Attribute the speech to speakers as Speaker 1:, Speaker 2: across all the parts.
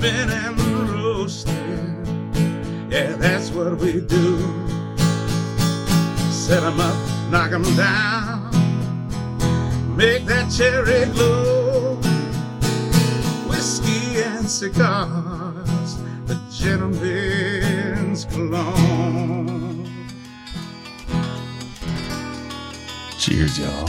Speaker 1: Ripping and roasting, yeah, that's what we do. Set 'em up, knock 'em down, make that cherry glow. Whiskey and cigars, the gentleman's cologne.
Speaker 2: Cheers, y'all.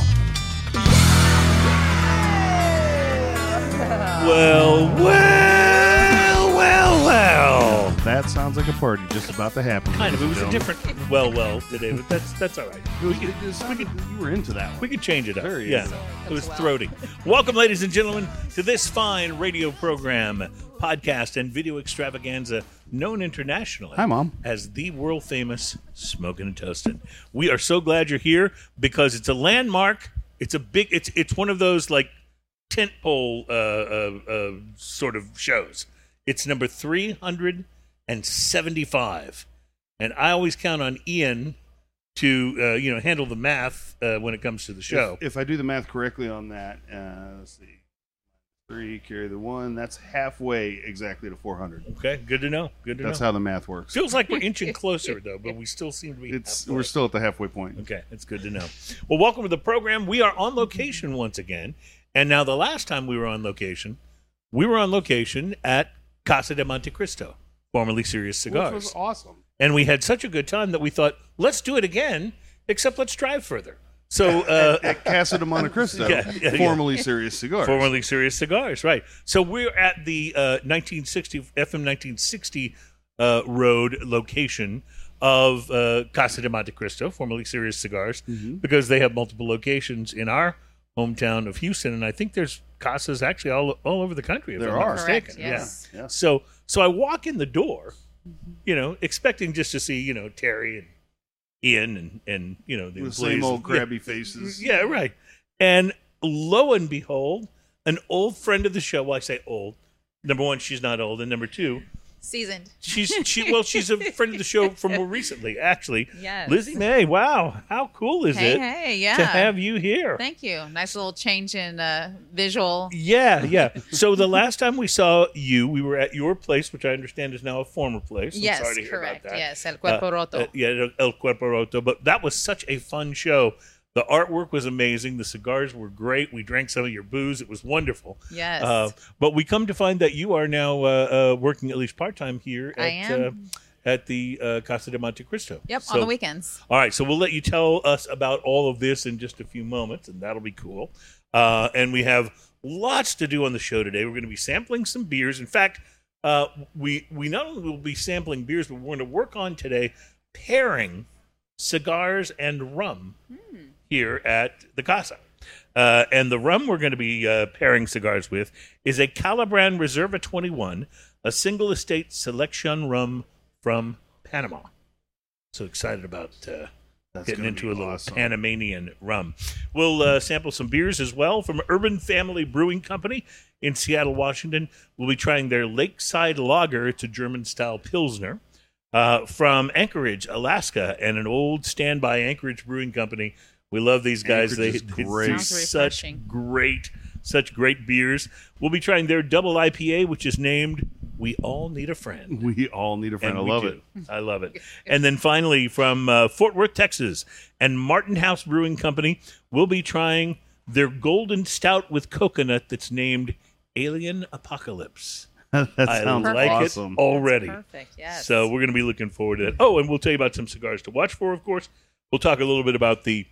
Speaker 3: Well.
Speaker 2: That sounds like a party just about to happen.
Speaker 3: Kind of. It was a different well today, but that's all right.
Speaker 2: You were into that one.
Speaker 3: We could change it up.
Speaker 2: Very
Speaker 3: Yeah,
Speaker 2: into
Speaker 3: it was throaty. Welcome, ladies and gentlemen, to this fine radio program, podcast, and video extravaganza known internationally
Speaker 2: Hi, Mom.
Speaker 3: as the world-famous Smokin' and Toastin'. We are so glad you're here because it's a landmark. It's a big. It's one of those like tentpole sort of shows. It's number 375, and I always count on Ian to handle the math when it comes to the show.
Speaker 2: If I do the math correctly on that, let's see. 3, carry the 1. That's halfway exactly to 400.
Speaker 3: Okay, good to know.
Speaker 2: That's how the math works.
Speaker 3: Feels like we're inching closer, though, but we still seem to be halfway.
Speaker 2: We're still at the halfway point.
Speaker 3: Okay, that's good to know. Well, welcome to the program. We are on location once again. And now the last time we were on location at Casa de Monte Cristo, formerly Serious Cigars.
Speaker 2: Which was awesome.
Speaker 3: And we had such a good time that we thought, let's do it again, except let's drive further. So
Speaker 2: at Casa de Monte Cristo, formerly Serious Cigars.
Speaker 3: Formerly Serious Cigars, right. So we're at the FM 1960 road location of Casa de Monte Cristo, formerly Serious Cigars, because they have multiple locations in our hometown of Houston, and I think there's Casas actually all over the country. If
Speaker 2: There
Speaker 3: I'm not
Speaker 2: are.
Speaker 3: mistaken.
Speaker 4: Correct, yes.
Speaker 3: Yeah. So I walk in the door, expecting just to see, Terry and Ian and the employees.
Speaker 2: same old crabby faces.
Speaker 3: Yeah, right. And lo and behold, an old friend of the show. Well, I say old. Number one, she's not old, and number two,
Speaker 4: Seasoned.
Speaker 3: she's a friend of the show from more recently, actually.
Speaker 4: Yes.
Speaker 3: Lizzie May. Wow, how cool is it
Speaker 4: Hey, yeah.
Speaker 3: to have you here?
Speaker 4: Thank you. Nice little change in visual.
Speaker 3: Yeah. So the last time we saw you, we were at your place, which I understand is now a former place. I'm
Speaker 4: Yes,
Speaker 3: sorry to hear
Speaker 4: correct.
Speaker 3: about that.
Speaker 4: Yes, El Cuerpo Roto.
Speaker 3: El Cuerpo Roto. But that was such a fun show. The artwork was amazing. The cigars were great. We drank some of your booze. It was wonderful.
Speaker 4: Yes.
Speaker 3: But we come to find that you are now working at least part-time here
Speaker 4: I am.
Speaker 3: At the Casa de Monte Cristo.
Speaker 4: Yep,
Speaker 3: So-
Speaker 4: on the weekends.
Speaker 3: All right, so we'll let you tell us about all of this in just a few moments, and that'll be cool. And we have lots to do on the show today. We're going to be sampling some beers. In fact, we not only will be sampling beers, but we're going to work on today pairing cigars and rum here at the Casa. And the rum we're going to be pairing cigars with is a Calibran Reserva 21, a single estate selection rum from Panama. So excited about getting into a little
Speaker 2: awesome.
Speaker 3: Panamanian rum. We'll sample some beers as well from Urban Family Brewing Company in Seattle, Washington. We'll be trying their Lakeside Lager. It's a German-style Pilsner. From Anchorage, Alaska, and an old standby Anchorage Brewing Company. We love these guys.
Speaker 2: Anchorage is great.
Speaker 3: do
Speaker 4: Sounds
Speaker 3: such great beers. We'll be trying their double IPA, which is named We All Need a Friend.
Speaker 2: We all need a friend.
Speaker 3: And
Speaker 2: I love
Speaker 3: we
Speaker 2: it.
Speaker 3: do. I love it. And then finally, from Fort Worth, Texas, and Martin House Brewing Company, we'll be trying their Golden Stout with coconut that's named Alien Apocalypse.
Speaker 2: That
Speaker 3: I
Speaker 2: sounds
Speaker 3: like
Speaker 2: awesome.
Speaker 3: it already.
Speaker 4: That's perfect, yes.
Speaker 3: So we're going to be looking forward to that. Oh, and we'll tell you about some cigars to watch for, of course. We'll talk a little bit about the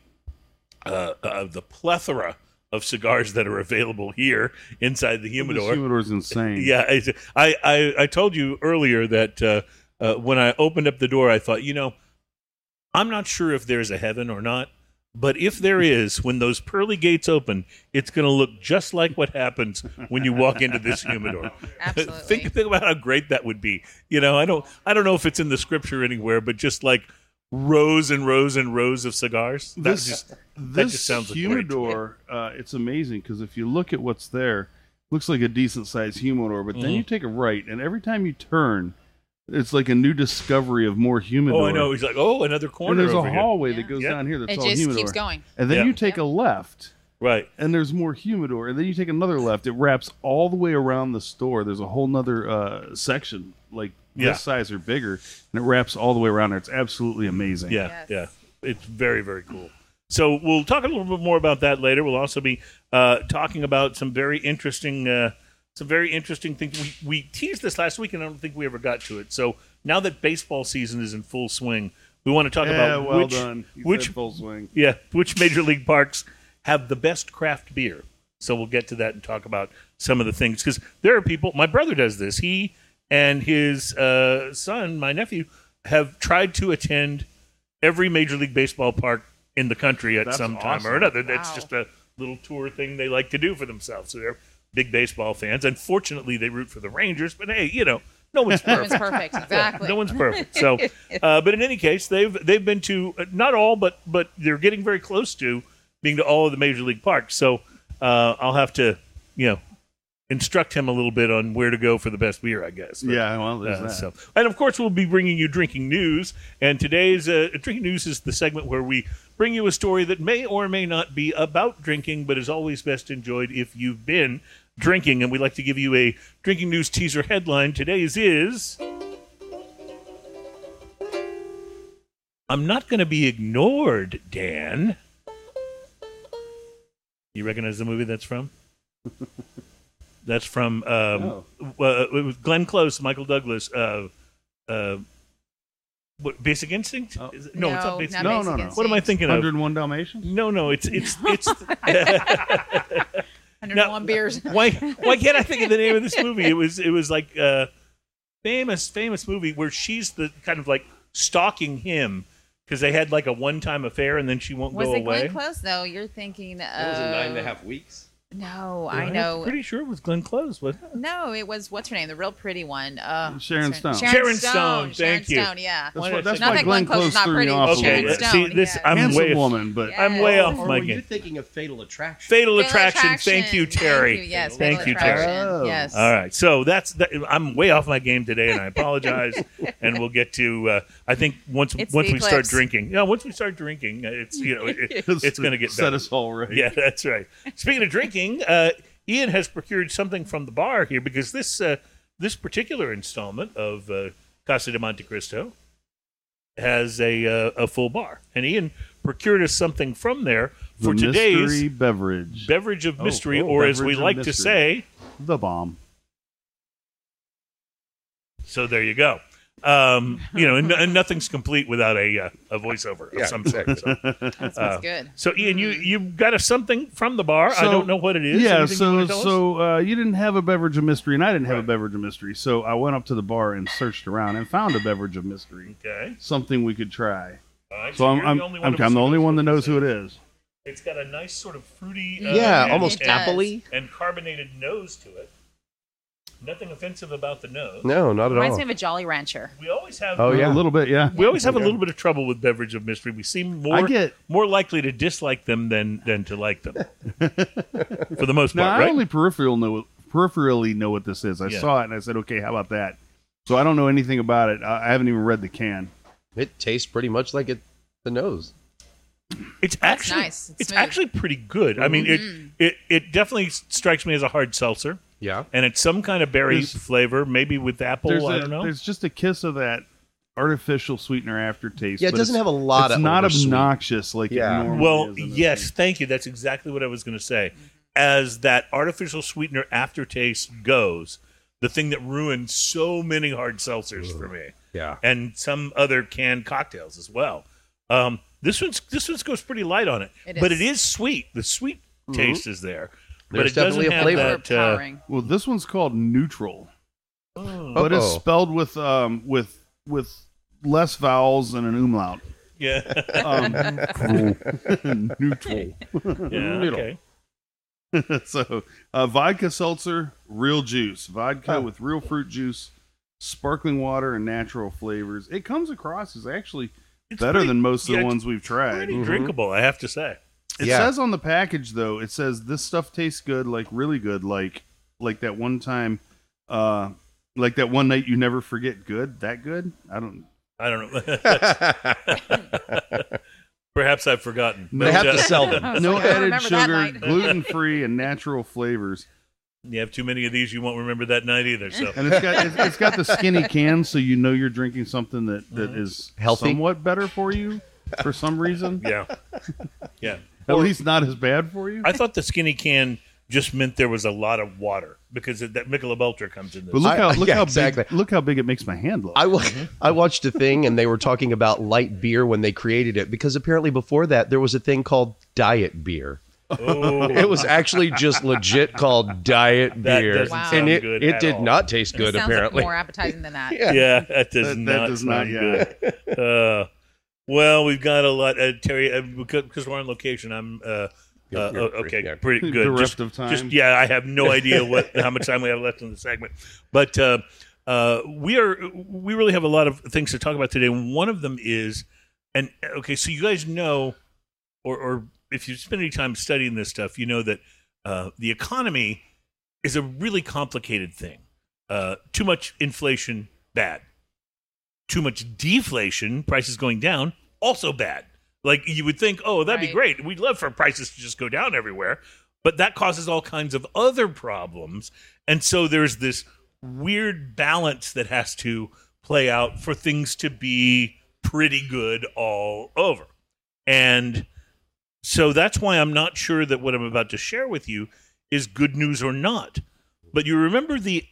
Speaker 3: plethora of cigars that are available here inside the humidor.
Speaker 2: This humidor's insane.
Speaker 3: Yeah, I told you earlier that when I opened up the door, I thought, I'm not sure if there's a heaven or not, but if there is, when those pearly gates open, it's going to look just like what happens when you walk into this humidor.
Speaker 4: Absolutely.
Speaker 3: Think about how great that would be. I don't know if it's in the scripture anywhere, but just like rows and rows and rows of cigars.
Speaker 2: This
Speaker 3: just sounds like
Speaker 2: humidor, it's amazing because if you look at what's there, looks like a decent sized humidor, but then you take a right, and every time you turn, it's like a new discovery of more humidor.
Speaker 3: Oh, I know. He's like, another corner.
Speaker 2: And there's a
Speaker 3: over here.
Speaker 2: hallway that goes
Speaker 3: Yeah.
Speaker 2: down here that's
Speaker 4: It
Speaker 2: all
Speaker 4: just
Speaker 2: humidor.
Speaker 4: keeps going.
Speaker 2: And then
Speaker 3: Yeah.
Speaker 2: you take a left,
Speaker 3: Right.
Speaker 2: and there's more humidor, and then you take another left. It wraps all the way around the store. There's a whole nother section like
Speaker 3: Yeah.
Speaker 2: this size or bigger, and it wraps all the way around there. It's absolutely amazing.
Speaker 3: Yeah,
Speaker 4: Yes.
Speaker 3: yeah. It's very, very cool. So we'll talk a little bit more about that later. We'll also be talking about some very interesting things. We teased this last week, and I don't think we ever got to it. So now that baseball season is in full swing, we want to talk about
Speaker 2: well
Speaker 3: which
Speaker 2: done. You
Speaker 3: which
Speaker 2: said full swing.
Speaker 3: which major league parks have the best craft beer. So we'll get to that and talk about some of the things, because there are people. My brother does this. He and his son, my nephew, have tried to attend every Major League Baseball park in the country at
Speaker 2: That's
Speaker 3: some time
Speaker 2: awesome.
Speaker 3: or another. That's
Speaker 4: Wow.
Speaker 3: just a little tour thing they like to do for themselves. So they're big baseball fans. Unfortunately, they root for the Rangers, but hey, no one's
Speaker 4: No one's
Speaker 3: perfect.
Speaker 4: perfect. Exactly.
Speaker 3: No one's perfect. So, but in any case, they've been to not all, but they're getting very close to being to all of the major league parks. So I'll have to instruct him a little bit on where to go for the best beer, I guess. But,
Speaker 2: Yeah, well, there's that.
Speaker 3: so, and of course, we'll be bringing you drinking news. And today's drinking news is the segment where we bring you a story that may or may not be about drinking, but is always best enjoyed if you've been drinking. And we'd like to give you a drinking news teaser headline. Today's is: I'm not going to be ignored, Dan. You recognize the movie that's from? That's from it was Glenn Close, Michael Douglas. What, Basic Instinct?
Speaker 2: Oh.
Speaker 3: Is it- no, it's not Basic
Speaker 4: not
Speaker 2: No,
Speaker 3: Instinct.
Speaker 2: no,
Speaker 4: Basic
Speaker 2: no.
Speaker 4: Instinct.
Speaker 3: What am I thinking of?
Speaker 2: 101 Dalmatians?
Speaker 3: No, it's
Speaker 4: 101 beers.
Speaker 3: why can't I think of the name of this movie? It was like famous movie where she's the kind of like stalking him because they had like a one-time affair and then she won't
Speaker 4: Was
Speaker 3: go
Speaker 4: it
Speaker 3: away.
Speaker 4: Glenn Close? No, you're thinking.
Speaker 5: It was in 9.5 weeks.
Speaker 4: No,
Speaker 3: I'm
Speaker 4: I know.
Speaker 3: pretty sure it was Glenn Close. But
Speaker 4: No, it was what's her name? The real pretty one.
Speaker 2: Sharon Stone.
Speaker 3: Sharon Stone, thank you.
Speaker 4: Stone, yeah.
Speaker 2: That's
Speaker 4: Not
Speaker 2: why
Speaker 4: that
Speaker 2: Glenn
Speaker 4: Glenn Close is not
Speaker 2: threw me
Speaker 4: pretty.
Speaker 2: off a
Speaker 3: okay,
Speaker 2: little
Speaker 4: Sharon
Speaker 2: bit.
Speaker 4: Stone,
Speaker 3: this
Speaker 4: yeah.
Speaker 3: I'm
Speaker 2: Handsome
Speaker 3: way
Speaker 2: woman, but
Speaker 3: I'm way
Speaker 4: Yes.
Speaker 3: off
Speaker 5: Or
Speaker 3: my
Speaker 5: were you
Speaker 3: game.
Speaker 5: thinking of Fatal Attraction?
Speaker 3: Fatal
Speaker 4: Fatal
Speaker 3: Attraction. Thank you, Terry.
Speaker 4: Thank you. Yes,
Speaker 3: Thank
Speaker 4: Fatal
Speaker 3: you, Terry.
Speaker 4: Attraction.
Speaker 2: Oh.
Speaker 4: Yes.
Speaker 3: All right, so I'm way off my game today, and I apologize. And we'll get to I think once
Speaker 4: It's
Speaker 3: we
Speaker 4: the
Speaker 3: start
Speaker 4: eclipse.
Speaker 3: drinking. Yeah, once we start drinking, it's it's going to get
Speaker 2: set
Speaker 3: better.
Speaker 2: us all right.
Speaker 3: Yeah, that's right. Speaking of drinking, Ian has procured something from the bar here because this particular installment of Casa de Monte Cristo has a full bar, and Ian procured us something from there for
Speaker 2: The
Speaker 3: today's
Speaker 2: mystery beverage.
Speaker 3: beverage of mystery,
Speaker 2: oh,
Speaker 3: or as we
Speaker 2: beverage of
Speaker 3: like to
Speaker 2: mystery.
Speaker 3: say.
Speaker 2: The bomb.
Speaker 3: So there you go. And nothing's complete without a voiceover of
Speaker 5: Yeah,
Speaker 3: some sort. So,
Speaker 4: That sounds good.
Speaker 3: so, Ian, you got us something from the bar. I
Speaker 2: So-
Speaker 3: don't know what it is.
Speaker 2: Yeah,
Speaker 3: Anything you wanna
Speaker 2: so
Speaker 3: tell us?
Speaker 2: you didn't have a beverage of mystery, and I didn't have
Speaker 3: Right.
Speaker 2: a beverage of mystery. So I went up to the bar and searched around and found a beverage of mystery,
Speaker 3: Okay.
Speaker 2: something we could try.
Speaker 3: All right,
Speaker 2: So
Speaker 3: you're
Speaker 2: I'm
Speaker 3: the only
Speaker 2: I'm
Speaker 3: of us
Speaker 2: I'm the
Speaker 3: who
Speaker 2: only one that
Speaker 3: what
Speaker 2: knows
Speaker 3: this
Speaker 2: who it
Speaker 3: is.
Speaker 2: is.
Speaker 3: It's got a nice sort of fruity,
Speaker 5: Yeah,
Speaker 3: and-
Speaker 5: almost
Speaker 4: It does.
Speaker 5: appley.
Speaker 3: and carbonated nose to it. Nothing offensive about the nose.
Speaker 5: No, not at
Speaker 4: Reminds
Speaker 5: all.
Speaker 4: me of a Jolly Rancher.
Speaker 3: We always have.
Speaker 5: Oh, yeah.
Speaker 2: A little bit, yeah.
Speaker 3: We always have a little bit of trouble with beverage of mystery. We seem more likely to dislike them than to like them. For the most
Speaker 2: Now
Speaker 3: part,
Speaker 2: I
Speaker 3: right?
Speaker 2: only peripherally know what this is. I
Speaker 3: Yeah.
Speaker 2: saw it and I said, okay, how about that? So I don't know anything about it. I haven't even read the can.
Speaker 5: It tastes pretty much like the nose.
Speaker 3: It's
Speaker 4: That's
Speaker 3: actually
Speaker 4: nice. It's
Speaker 3: it's
Speaker 4: smooth.
Speaker 3: actually pretty good. I mean, it definitely strikes me as a hard seltzer,
Speaker 5: Yeah.
Speaker 3: and it's some kind of berry
Speaker 2: There's-
Speaker 3: flavor, maybe with apple. I don't know.
Speaker 2: There's just a kiss of that artificial sweetener aftertaste.
Speaker 5: Yeah, it
Speaker 2: but
Speaker 5: doesn't
Speaker 2: it's-
Speaker 5: have a lot
Speaker 2: It's
Speaker 5: of
Speaker 2: not
Speaker 5: oversweet.
Speaker 2: obnoxious like
Speaker 5: Yeah.
Speaker 2: it normally
Speaker 3: Well,
Speaker 2: is in this
Speaker 3: yes,
Speaker 2: thing.
Speaker 3: thank you. That's exactly what I was going to say. As that artificial sweetener aftertaste goes, the thing that ruined so many hard seltzers for me,
Speaker 5: Yeah.
Speaker 3: and some other canned cocktails as well. This one's goes pretty light on it,
Speaker 4: It
Speaker 3: but
Speaker 4: is.
Speaker 3: it is sweet. The sweet taste is there, but
Speaker 5: There's
Speaker 3: it doesn't
Speaker 5: definitely a
Speaker 3: have
Speaker 5: flavor.
Speaker 3: that.
Speaker 4: Overpowering.
Speaker 2: Well, this one's called neutral,
Speaker 3: Oh,
Speaker 2: but it's
Speaker 5: Uh-oh.
Speaker 2: spelled with less vowels and an umlaut.
Speaker 3: yeah,
Speaker 2: Neutral.
Speaker 3: yeah, okay.
Speaker 2: So, vodka seltzer, real juice. Vodka with real fruit juice, sparkling water, and natural flavors. It comes across as actually
Speaker 3: It's
Speaker 2: better
Speaker 3: pretty-
Speaker 2: than most of
Speaker 3: yeah,
Speaker 2: the
Speaker 3: it's
Speaker 2: ones we've tried.
Speaker 3: Pretty drinkable, I have to say.
Speaker 2: It
Speaker 5: Yeah.
Speaker 2: says on the package, though, it says this stuff tastes good, like really good, like that one time, like that one night you never forget. Good, that good? I don't.
Speaker 3: I don't know. Perhaps I've forgotten.
Speaker 5: They have to sell them.
Speaker 4: I was
Speaker 2: No
Speaker 4: like, I don't
Speaker 2: added
Speaker 4: remember that
Speaker 2: sugar,
Speaker 4: night.
Speaker 2: gluten-free, and natural flavors.
Speaker 3: You have too many of these, you won't remember that night either. So
Speaker 2: And it's got the skinny can, so you know you're drinking something that is
Speaker 5: Healthy?
Speaker 2: somewhat better for you for some reason.
Speaker 3: yeah, yeah.
Speaker 2: At least not as bad for you.
Speaker 3: I thought the skinny can just meant there was a lot of water because that Michelob Ultra comes in this.
Speaker 2: But look
Speaker 5: yeah,
Speaker 2: how
Speaker 5: exactly.
Speaker 2: big, look how big it makes my hand look.
Speaker 5: I watched a thing, and they were talking about light beer when they created it, because apparently before that there was a thing called diet beer.
Speaker 3: Oh,
Speaker 5: It was actually just legit called diet
Speaker 3: that
Speaker 5: bear,
Speaker 3: doesn't
Speaker 4: Wow.
Speaker 3: sound
Speaker 5: and
Speaker 3: good
Speaker 5: it
Speaker 3: at
Speaker 5: did
Speaker 3: all.
Speaker 5: not taste
Speaker 4: It
Speaker 5: good.
Speaker 4: sounds
Speaker 5: Apparently,
Speaker 4: like more appetizing than that.
Speaker 3: Yeah, that does
Speaker 2: That
Speaker 3: not
Speaker 2: does
Speaker 3: sound
Speaker 2: not,
Speaker 3: good. Well, we've got a lot, Terry. Because we're on location, I'm.
Speaker 5: You're
Speaker 3: Okay,
Speaker 5: yeah.
Speaker 3: pretty good.
Speaker 2: Bereft of time.
Speaker 3: Yeah, I have no idea how much time we have left in the segment, but we really have a lot of things to talk about today. One of them is, so you guys know, or if you spend any time studying this stuff, you know that the economy is a really complicated thing. Too much inflation, bad. Too much deflation, prices going down, also bad. Like you would think, oh, that'd be
Speaker 4: Right.
Speaker 3: great. We'd love for prices to just go down everywhere. But that causes all kinds of other problems. And so there's this weird balance that has to play out for things to be pretty good all over. And so that's why I'm not sure that what I'm about to share with you is good news or not. But you remember the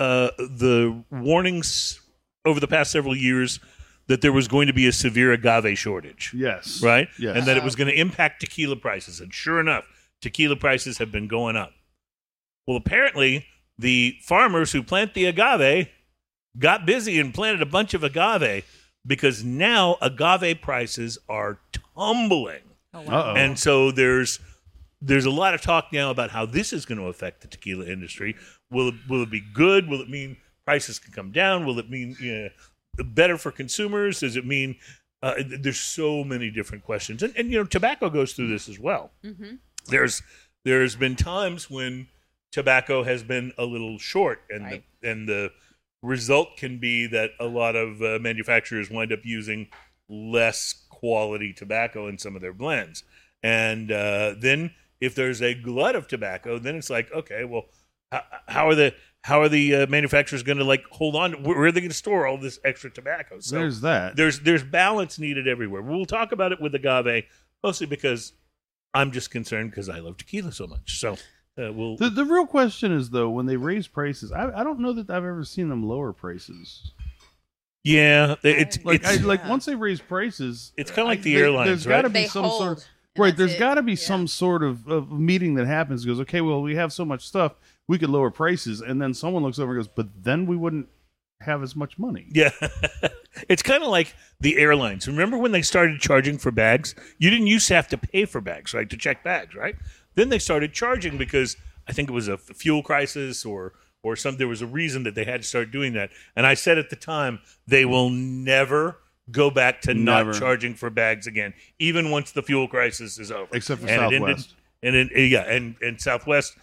Speaker 3: warnings over the past several years that there was going to be a severe agave shortage,
Speaker 2: Yes.
Speaker 3: right?
Speaker 2: Yes.
Speaker 3: And that it was going to impact tequila prices. And sure enough, tequila prices have been going up. Well, apparently, the farmers who plant the agave got busy and planted a bunch of agave because now agave prices are tumbling.
Speaker 4: Oh, wow.
Speaker 2: Uh-oh.
Speaker 3: And so there's a lot of talk now about how this is going to affect the tequila industry. Will it be good? Will it mean prices can come down? Will it mean better for consumers? Does it mean there's so many different questions? And tobacco goes through this as well.
Speaker 4: Mm-hmm.
Speaker 3: There's been times when tobacco has been a little short, and
Speaker 4: Right.
Speaker 3: the result can be that a lot of manufacturers wind up using less quality tobacco in some of their blends. And then if there's a glut of tobacco, then it's like, okay, well, how are the manufacturers going to hold on? Where are they going to store all this extra tobacco? So
Speaker 2: There's that.
Speaker 3: there's balance needed everywhere. We'll talk about it with agave, mostly because I'm just concerned because I love tequila so much. So we'll.
Speaker 2: The real question is, though, when they raise prices, I don't know that I've ever seen them lower prices.
Speaker 3: Yeah, it's
Speaker 2: Like once they raise prices,
Speaker 3: It's kinda like the
Speaker 2: there-
Speaker 3: airlines,
Speaker 2: There's
Speaker 3: right?
Speaker 2: got to be
Speaker 4: They
Speaker 2: some
Speaker 4: hold,
Speaker 2: sort of
Speaker 4: and
Speaker 2: right.
Speaker 4: that's
Speaker 2: There's
Speaker 4: it.
Speaker 2: got to be
Speaker 4: Yeah.
Speaker 2: some sort of meeting that happens. Goes, okay, well, we have so much stuff, we could lower prices, and then someone looks over and goes, but then we wouldn't have as much money.
Speaker 3: Yeah. It's kind of like the airlines. Remember when they started charging for bags? You didn't used to have to pay for bags, right, to check bags, right? Then they started charging because I think it was a fuel crisis or there was a reason that they had to start doing that. And I said at the time, they will never go back to
Speaker 2: Never.
Speaker 3: not charging for bags again, even once the fuel crisis is over.
Speaker 2: Except for
Speaker 3: And it
Speaker 2: Southwest.
Speaker 3: and Southwest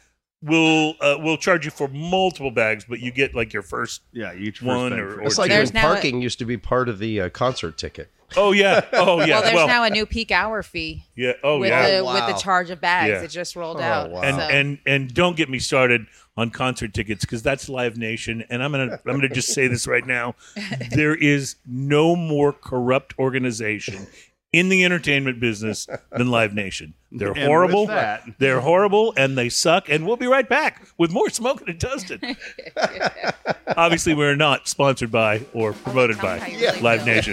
Speaker 3: will charge you for multiple bags, but you get your first.
Speaker 2: Yeah, each
Speaker 3: One
Speaker 2: first
Speaker 3: or-
Speaker 2: thing
Speaker 3: or
Speaker 5: it's like
Speaker 4: There's
Speaker 5: when
Speaker 4: now
Speaker 5: parking used to be part of the concert ticket.
Speaker 3: Oh yeah, oh yeah.
Speaker 4: Well, there's now a new peak hour fee
Speaker 3: yeah. Oh
Speaker 4: with
Speaker 3: yeah.
Speaker 4: the with
Speaker 5: Wow.
Speaker 4: the charge of bags.
Speaker 3: Yeah.
Speaker 4: It just rolled
Speaker 5: Oh,
Speaker 4: out.
Speaker 5: wow.
Speaker 3: And
Speaker 4: So-
Speaker 3: and don't get me started on concert tickets because that's Live Nation, and I'm gonna just say this right now: there is no more corrupt organization in the entertainment business than Live Nation. They're
Speaker 2: And
Speaker 3: horrible.
Speaker 2: with that-
Speaker 3: They're horrible, and they suck. And we'll be right back with more Smoking and Toasted. Obviously, we're not sponsored by or promoted
Speaker 4: Tell me
Speaker 3: by
Speaker 4: how you really
Speaker 3: Live
Speaker 4: feel.
Speaker 3: Nation.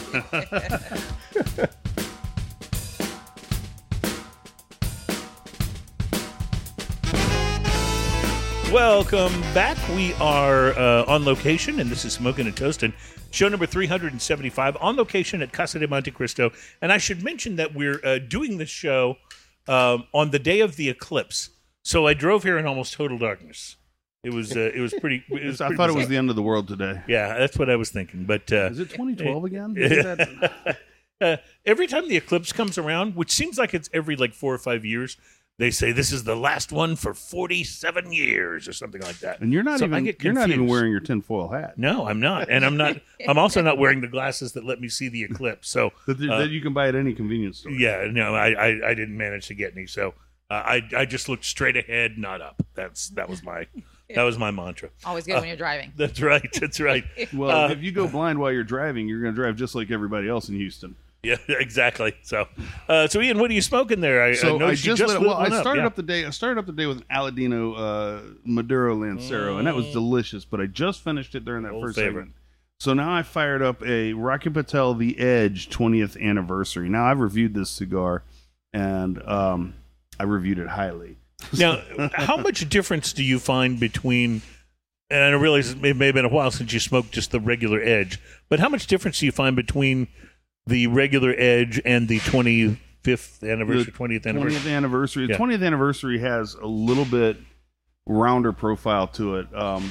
Speaker 3: Welcome back. We are on location, and this is Smoking and Toasting, show number 375, on location at Casa de Monte Cristo. And I should mention that we're doing this show on the day of the eclipse. So I drove here in almost total darkness. It was pretty. It was
Speaker 2: I
Speaker 3: pretty
Speaker 2: thought it was
Speaker 3: bizarre.
Speaker 2: the end of the world today.
Speaker 3: Yeah, that's what I was thinking. But
Speaker 2: Is it 2012 again? Is that-
Speaker 3: every time the eclipse comes around, which seems like it's every 4 or 5 years, they say this is the last one for 47 years or something like that.
Speaker 2: And you're not
Speaker 3: So I
Speaker 2: even
Speaker 3: get
Speaker 2: you're not even
Speaker 3: confused.
Speaker 2: wearing your tinfoil hat
Speaker 3: No, I'm not, and I'm also not wearing the glasses that let me see the eclipse. So
Speaker 2: that you can buy at any convenience store.
Speaker 3: yeah, no, I didn't manage to get any. So I just looked straight ahead, not up. That was my mantra.
Speaker 4: Always good when you're driving.
Speaker 3: That's right. That's right.
Speaker 2: Well, if you go blind while you're driving, you're going to drive just like everybody else in Houston.
Speaker 3: Yeah, exactly. So Ian, what are you smoking there? I noticed you just lit one up.
Speaker 2: started
Speaker 3: Yeah.
Speaker 2: up the day. I started up the day with an Aladino Maduro Lancero, and that was delicious. But I just finished it during that
Speaker 3: Old
Speaker 2: first
Speaker 3: favorite.
Speaker 2: segment. So now I fired up a Rocky Patel The Edge 20th anniversary. Now I've reviewed this cigar, and I reviewed it highly.
Speaker 3: Now, how much difference do you find between? And I realize it may have been a while since you smoked just the regular Edge, but how much difference do you find between the regular Edge and the 25th anniversary,
Speaker 2: The
Speaker 3: 20th anniversary?
Speaker 2: 20th anniversary.
Speaker 3: Yeah.
Speaker 2: The 20th anniversary has a little bit rounder profile to it.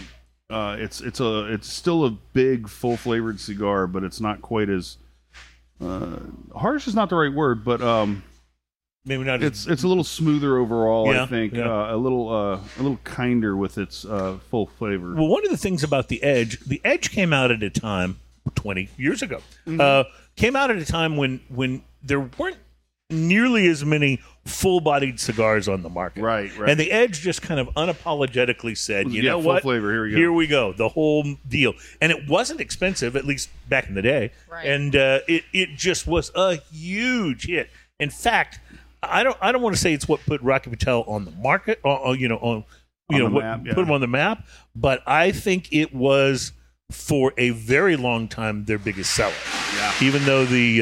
Speaker 2: It's still a big, full flavored cigar, but it's not quite as harsh is not the right word, but
Speaker 3: Maybe not.
Speaker 2: it's a little smoother overall.
Speaker 3: Yeah,
Speaker 2: I think
Speaker 3: yeah.
Speaker 2: a little kinder with its full flavor.
Speaker 3: Well, one of the things about the Edge came out at a time 20 years ago.
Speaker 2: Mm-hmm.
Speaker 3: Came out at a time when there weren't nearly as many full-bodied cigars on the market.
Speaker 2: Right.
Speaker 3: And the Edge just kind of unapologetically said, you
Speaker 2: Yeah,
Speaker 3: know
Speaker 2: full
Speaker 3: what?
Speaker 2: flavor, here we go.
Speaker 3: Here we go. The whole deal. And it wasn't expensive, at least back in the day.
Speaker 4: Right.
Speaker 3: And it just was a huge hit. In fact, I don't want to say it's what put Rocky Patel on the market,
Speaker 2: On the map, yeah.
Speaker 3: put them on the map, but I think it was for a very long time their biggest seller.
Speaker 2: Yeah.
Speaker 3: Even though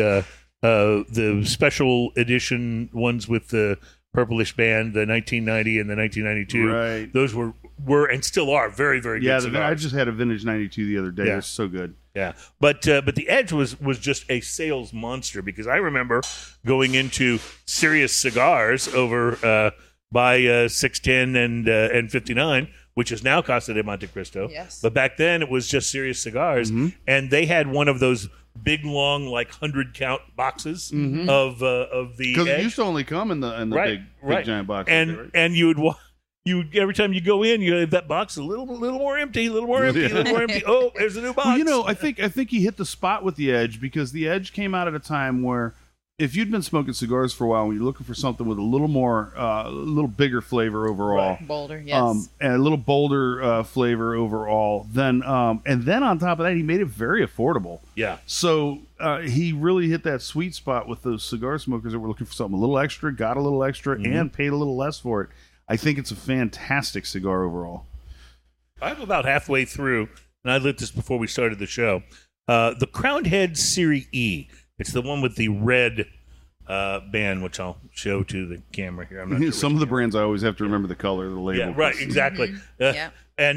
Speaker 3: the special edition ones with the purplish band, the 1990 and the 1992,
Speaker 2: Right.
Speaker 3: those were and still are very, very
Speaker 2: Yeah,
Speaker 3: good
Speaker 2: I
Speaker 3: cigars.
Speaker 2: just had a vintage 92 the other day.
Speaker 3: Yeah.
Speaker 2: They're so good.
Speaker 3: Yeah, but the Edge was just a sales monster because I remember going into Sirius Cigars over by 610 and 59, which is now Casa de Monte Cristo.
Speaker 4: Yes.
Speaker 3: But back then it was just Sirius Cigars, and they had one of those big, long, like 100-count boxes of the
Speaker 2: Because
Speaker 3: Edge.
Speaker 2: it used to only come in the
Speaker 3: Right,
Speaker 2: big giant box.
Speaker 3: and you would every time you go in, you have that box a little more empty, a little more empty, a little more empty. Oh, there's a new box.
Speaker 2: Well, I think he hit the spot with the Edge because the Edge came out at a time where if you'd been smoking cigars for a while and you're looking for something with a little more, a little bigger flavor overall,
Speaker 4: Boulder, yes.
Speaker 2: and a little bolder flavor overall, then and then on top of that, he made it very affordable.
Speaker 3: Yeah.
Speaker 2: So he really hit that sweet spot with those cigar smokers that were looking for something a little extra, got a little extra, and paid a little less for it. I think it's a fantastic cigar overall.
Speaker 3: I'm about halfway through, and I lit this before we started the show. The Crowned Head Series E. It's the one with the red band, which I'll show to the camera here. I'm not sure
Speaker 2: Some
Speaker 3: which
Speaker 2: of the
Speaker 3: camera.
Speaker 2: brands I always have to remember the color of the label.
Speaker 3: Yeah, right, exactly.
Speaker 4: Yeah.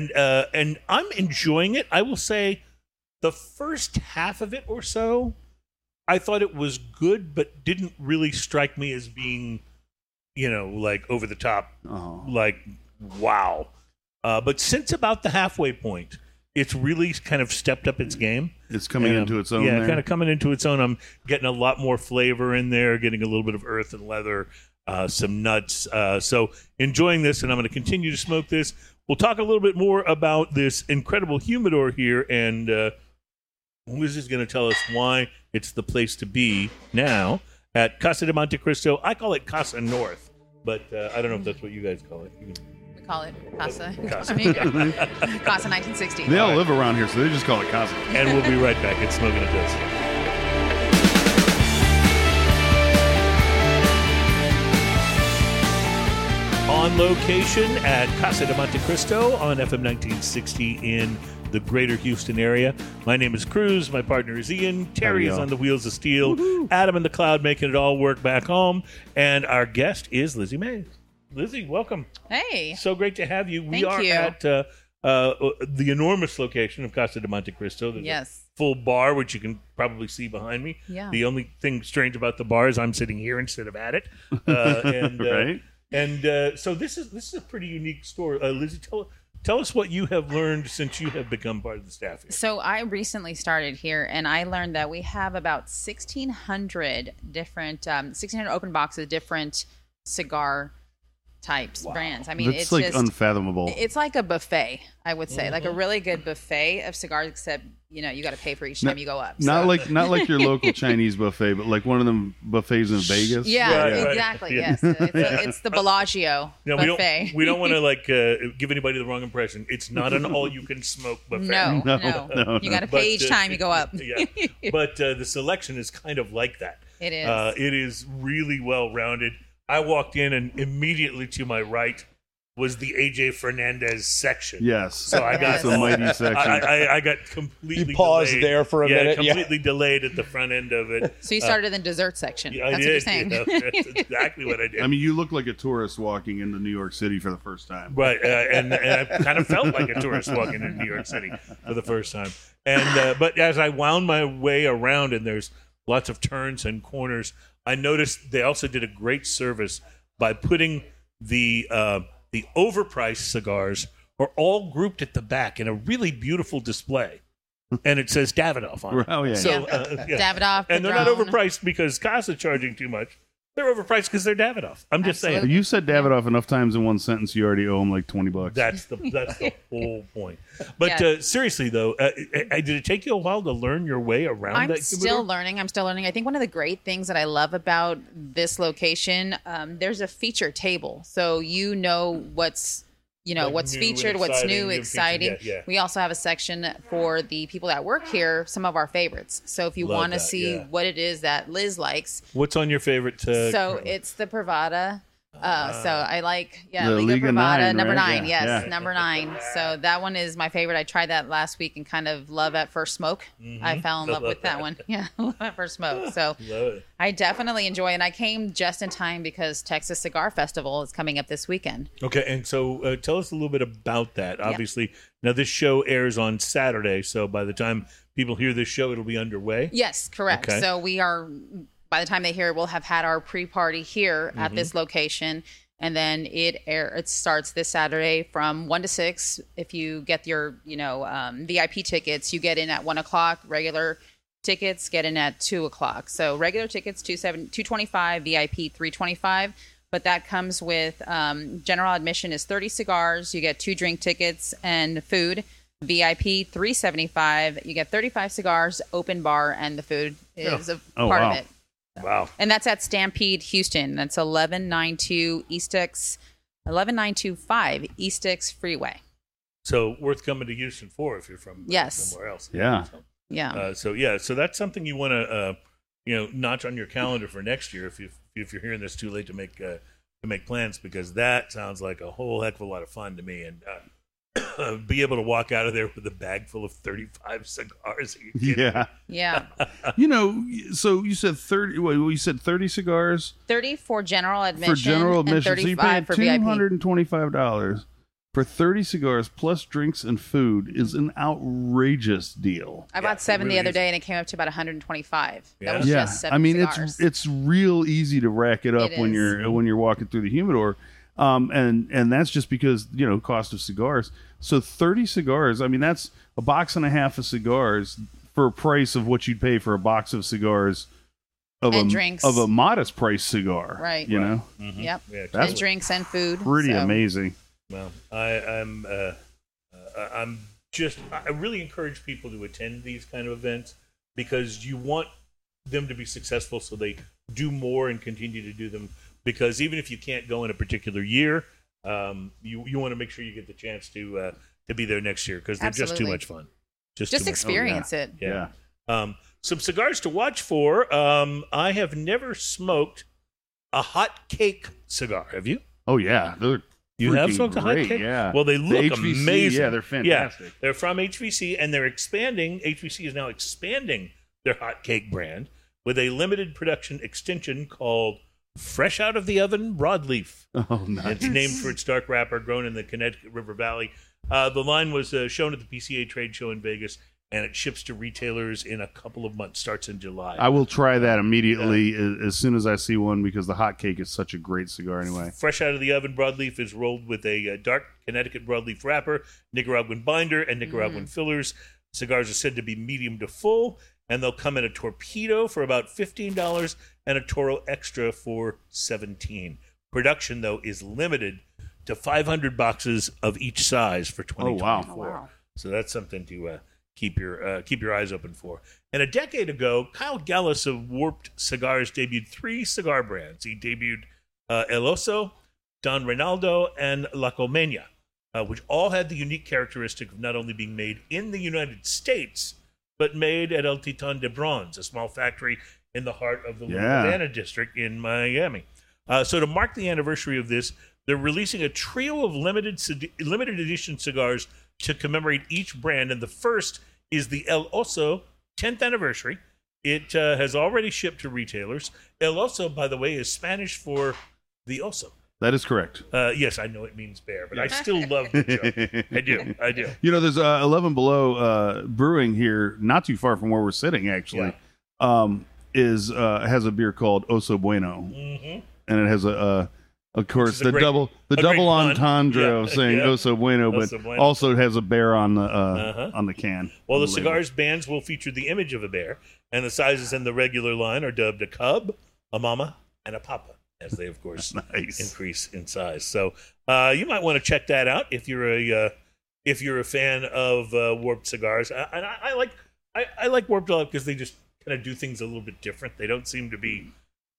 Speaker 3: And I'm enjoying it. I will say the first half of it or so, I thought it was good, but didn't really strike me as being, like over the top, like wow. But since about the halfway point, it's really kind of stepped up its game.
Speaker 2: It's coming into its own.
Speaker 3: Yeah,
Speaker 2: there.
Speaker 3: kind of coming into its own. I'm getting a lot more flavor in there, getting a little bit of earth and leather, some nuts. So enjoying this, and I'm going to continue to smoke this. We'll talk a little bit more about this incredible humidor here, and Liz is going to tell us why it's the place to be now at Casa de Monte Cristo. I call it Casa North, but I don't know if that's what you guys call it.
Speaker 4: We call it Casa.
Speaker 3: Casa.
Speaker 4: I mean, Casa 1960.
Speaker 2: They all live around here, so they just call it Casa.
Speaker 3: And we'll be right back. It's Smoking at This. On location at Casa de Monte Cristo on FM 1960 in the greater Houston area. My name is Cruz. My partner is Ian. Terry
Speaker 2: Howdy,
Speaker 3: is
Speaker 2: y'all.
Speaker 3: on the wheels of steel. Woo-hoo. Adam in the cloud making it all work back home. And our guest is Lizzie Mays. Lizzie, welcome.
Speaker 4: Hey.
Speaker 3: So great to have you. We
Speaker 4: Thank
Speaker 3: are
Speaker 4: you.
Speaker 3: at the enormous location of Casa de Monte Cristo. There's
Speaker 4: Yes.
Speaker 3: a full bar, which you can probably see behind me.
Speaker 4: Yeah.
Speaker 3: The only thing strange about the bar is I'm sitting here instead of at it.
Speaker 2: Right?
Speaker 3: And so this is a pretty unique store. Lizzie, tell us what you have learned since you have become part of the staff here.
Speaker 4: So I recently started here, and I learned that we have about 1,600 different, 1,600 open boxes, different cigar types brands. I mean,
Speaker 2: It's
Speaker 4: it's
Speaker 2: like
Speaker 4: just
Speaker 2: unfathomable.
Speaker 4: it's like a buffet, I would say, like a really good buffet of cigars, except you got to pay for each time you go up.
Speaker 2: Not
Speaker 4: So-
Speaker 2: like your local Chinese buffet, but like one of them buffets in Vegas.
Speaker 4: yeah,
Speaker 3: Right.
Speaker 4: exactly.
Speaker 3: Yeah.
Speaker 4: Yes, it's the Bellagio
Speaker 3: No,
Speaker 4: buffet.
Speaker 3: we don't want to give anybody the wrong impression. It's not an all-you-can-smoke buffet.
Speaker 4: No,
Speaker 2: No, no,
Speaker 4: you got to
Speaker 3: But,
Speaker 4: pay each time you go up.
Speaker 3: Yeah, but the selection is kind of like that.
Speaker 4: It is.
Speaker 3: It is really well-rounded. I walked in, and immediately to my right was the AJ Fernandez section.
Speaker 2: Yes.
Speaker 3: So I got
Speaker 2: It's a mighty section.
Speaker 3: I got completely
Speaker 5: You paused
Speaker 3: delayed.
Speaker 5: there for a minute, yeah.
Speaker 3: completely delayed at the front end of it.
Speaker 4: So you started in the dessert section.
Speaker 3: Yeah, I
Speaker 4: That's
Speaker 3: did.
Speaker 4: what you're saying.
Speaker 3: That's exactly what I did.
Speaker 2: I mean, you look like a tourist walking into New York City for the first time.
Speaker 3: Right, and I kind of felt like a tourist walking into New York City for the first time. And but as I wound my way around, and there's lots of turns and corners, I noticed they also did a great service by putting the overpriced cigars are all grouped at the back in a really beautiful display, and it says Davidoff on it.
Speaker 2: Oh yeah.
Speaker 3: So
Speaker 4: Davidoff,
Speaker 3: and they're not
Speaker 4: Padron.
Speaker 3: overpriced because Casa's charging too much. They're overpriced because they're Davidoff. I'm just saying.
Speaker 4: Absolutely.
Speaker 2: You said Davidoff enough times in one sentence, you already owe him like $20.
Speaker 3: That's the whole point. But
Speaker 4: Yeah.
Speaker 3: seriously, though, did it take you a while to learn your way around
Speaker 4: I'm
Speaker 3: that
Speaker 4: still
Speaker 3: humidor?
Speaker 4: learning. I think one of the great things that I love about this location, there's a feature table, so you know what's
Speaker 3: Like
Speaker 4: what's
Speaker 3: new
Speaker 4: featured,
Speaker 3: and
Speaker 4: what's
Speaker 3: exciting,
Speaker 4: new,
Speaker 3: new featured,
Speaker 4: exciting.
Speaker 3: yeah.
Speaker 4: We also have a section for the people that work here, some of our favorites. So if you
Speaker 3: Love
Speaker 4: want to
Speaker 3: that,
Speaker 4: see
Speaker 3: yeah.
Speaker 4: what it is that Liz likes,
Speaker 3: What's on your favorite?
Speaker 4: so it's the Pravada. So I like,
Speaker 2: The
Speaker 4: Liga
Speaker 2: Liga
Speaker 4: Pravada
Speaker 2: 9,
Speaker 4: number
Speaker 2: right?
Speaker 4: 9.
Speaker 2: Yeah,
Speaker 4: Yes,
Speaker 2: yeah.
Speaker 4: number 9. So that one is my favorite. I tried that last week and kind of love at first smoke. I fell in love
Speaker 3: Love
Speaker 4: with that
Speaker 3: that.
Speaker 4: one. Yeah, love at first smoke. So
Speaker 3: Love it.
Speaker 4: I definitely enjoy it. And I came just in time because Texas Cigar Festival is coming up this weekend.
Speaker 3: Okay, and so tell us a little bit about that. Obviously, now this show airs on Saturday, so by the time people hear this show, it'll be underway.
Speaker 4: Yes, correct.
Speaker 3: Okay.
Speaker 4: So we are, by the time they hear it, we'll have had our pre-party here at this location. And then it starts this Saturday from 1 to 6. If you get your, VIP tickets, you get in at 1 o'clock. Regular tickets get in at 2 o'clock. So regular tickets, $225, VIP $325. But that comes with general admission is 30 cigars. You get 2 drink tickets and food. VIP $375. You get 35 cigars, open bar, and the food is a
Speaker 2: Oh,
Speaker 4: part
Speaker 2: wow.
Speaker 4: of it.
Speaker 3: Wow.
Speaker 4: And that's at Stampede Houston. That's 11925 East Freeway.
Speaker 3: So worth coming to Houston for if you're from
Speaker 4: Yes.
Speaker 3: somewhere else.
Speaker 2: Yeah.
Speaker 4: Yeah.
Speaker 3: So that's something you want to notch on your calendar for next year if you're hearing this too late to make plans, because that sounds like a whole heck of a lot of fun to me, and be able to walk out of there with a bag full of 35 cigars. Are you kidding?
Speaker 2: Yeah.
Speaker 4: Yeah.
Speaker 2: So you said 30. Well, you said 30 cigars
Speaker 4: 30 for general admission.
Speaker 2: for general
Speaker 4: and
Speaker 2: admission. So you paid
Speaker 4: 35 for VIP.
Speaker 2: $225 for 30 cigars plus drinks and food is an outrageous deal.
Speaker 4: I
Speaker 3: Yeah,
Speaker 4: bought 7
Speaker 3: it
Speaker 4: the
Speaker 3: really
Speaker 4: other
Speaker 3: is.
Speaker 4: day and it came up to about 125.
Speaker 3: Yeah.
Speaker 4: That was
Speaker 2: Yeah,
Speaker 4: just 7
Speaker 2: I mean
Speaker 4: cigars.
Speaker 2: it's real easy to rack it up
Speaker 4: It
Speaker 2: when
Speaker 4: is.
Speaker 2: you're walking through the humidor, and that's just because cost of cigars. So 30 cigars, I mean that's a box and a half of cigars for a price of what you'd pay for a box of cigars of
Speaker 4: And
Speaker 2: a
Speaker 4: drinks.
Speaker 2: of a modest price cigar,
Speaker 4: Right.
Speaker 2: You know,
Speaker 4: Yep.
Speaker 3: Yeah,
Speaker 2: That's
Speaker 4: And drinks and food.
Speaker 2: pretty
Speaker 4: So,
Speaker 2: amazing.
Speaker 3: Well, I really encourage people to attend these kind of events because you want them to be successful, so they do more and continue to do them. Because even if you can't go in a particular year, you want to make sure you get the chance to be there next year because they're just too
Speaker 4: Absolutely.
Speaker 3: much fun. Just
Speaker 4: Just
Speaker 3: too much
Speaker 4: experience it.
Speaker 3: fun. Yeah. Some cigars to watch for. I have never smoked a hot cake cigar. Have you?
Speaker 2: Oh yeah, they're
Speaker 3: You have
Speaker 2: freaking
Speaker 3: smoked a hot
Speaker 2: great,
Speaker 3: cake?
Speaker 2: Yeah.
Speaker 3: Well, they
Speaker 2: The
Speaker 3: look
Speaker 2: HVC,
Speaker 3: amazing.
Speaker 2: Yeah, they're fantastic.
Speaker 3: Yeah, they're from HVC, and they're expanding. HVC is now expanding their hot cake brand with a limited production extension called Fresh Out of the Oven Broadleaf.
Speaker 2: Oh, nice.
Speaker 3: It's named for its dark wrapper grown in the Connecticut River Valley. The line was shown at the PCA trade show in Vegas, and it ships to retailers in a couple of months. Starts in July.
Speaker 2: I will try that immediately as soon as I see one because the hot cake is such a great cigar anyway.
Speaker 3: Fresh Out of the Oven Broadleaf is rolled with a dark Connecticut broadleaf wrapper, Nicaraguan binder, and Nicaraguan fillers. Cigars are said to be medium to full, and they'll come in a torpedo for about $15 and a Toro Extra for $17. Production, though, is limited to 500 boxes of each size for 2024.
Speaker 4: Oh, wow.
Speaker 3: So that's something to keep your eyes open for. And a decade ago, Kyle Gallis of Warped Cigars debuted 3 cigar brands. He debuted El Oso, Don Reinaldo, and La Colmena, which all had the unique characteristic of not only being made in the United States, but made at El Titan de Bronze, a small factory in the heart of the Little Havana district in Miami. So to mark the anniversary of this, they're releasing a trio of limited edition cigars to commemorate each brand, and the first is the El Oso 10th anniversary. It has already shipped to retailers. El Oso, by the way, is Spanish for the oso.
Speaker 2: That is correct.
Speaker 3: Yes, I know it means bear, but I still love the joke. I do.
Speaker 2: You know, there's 11 Below Brewing here, not too far from where we're sitting, actually. Has a beer called Oso Bueno, and it has of course, the double entendre of saying Oso Bueno, but also has a bear on the can.
Speaker 3: Well, the cigar's bands will feature the image of a bear, and the sizes in the regular line are dubbed a cub, a mama, and a papa, as they, of course, increase in size. So you might want to check that out if you're a fan of Warped cigars. And I like Warped a lot because they just kind of do things a little bit different. They don't seem to be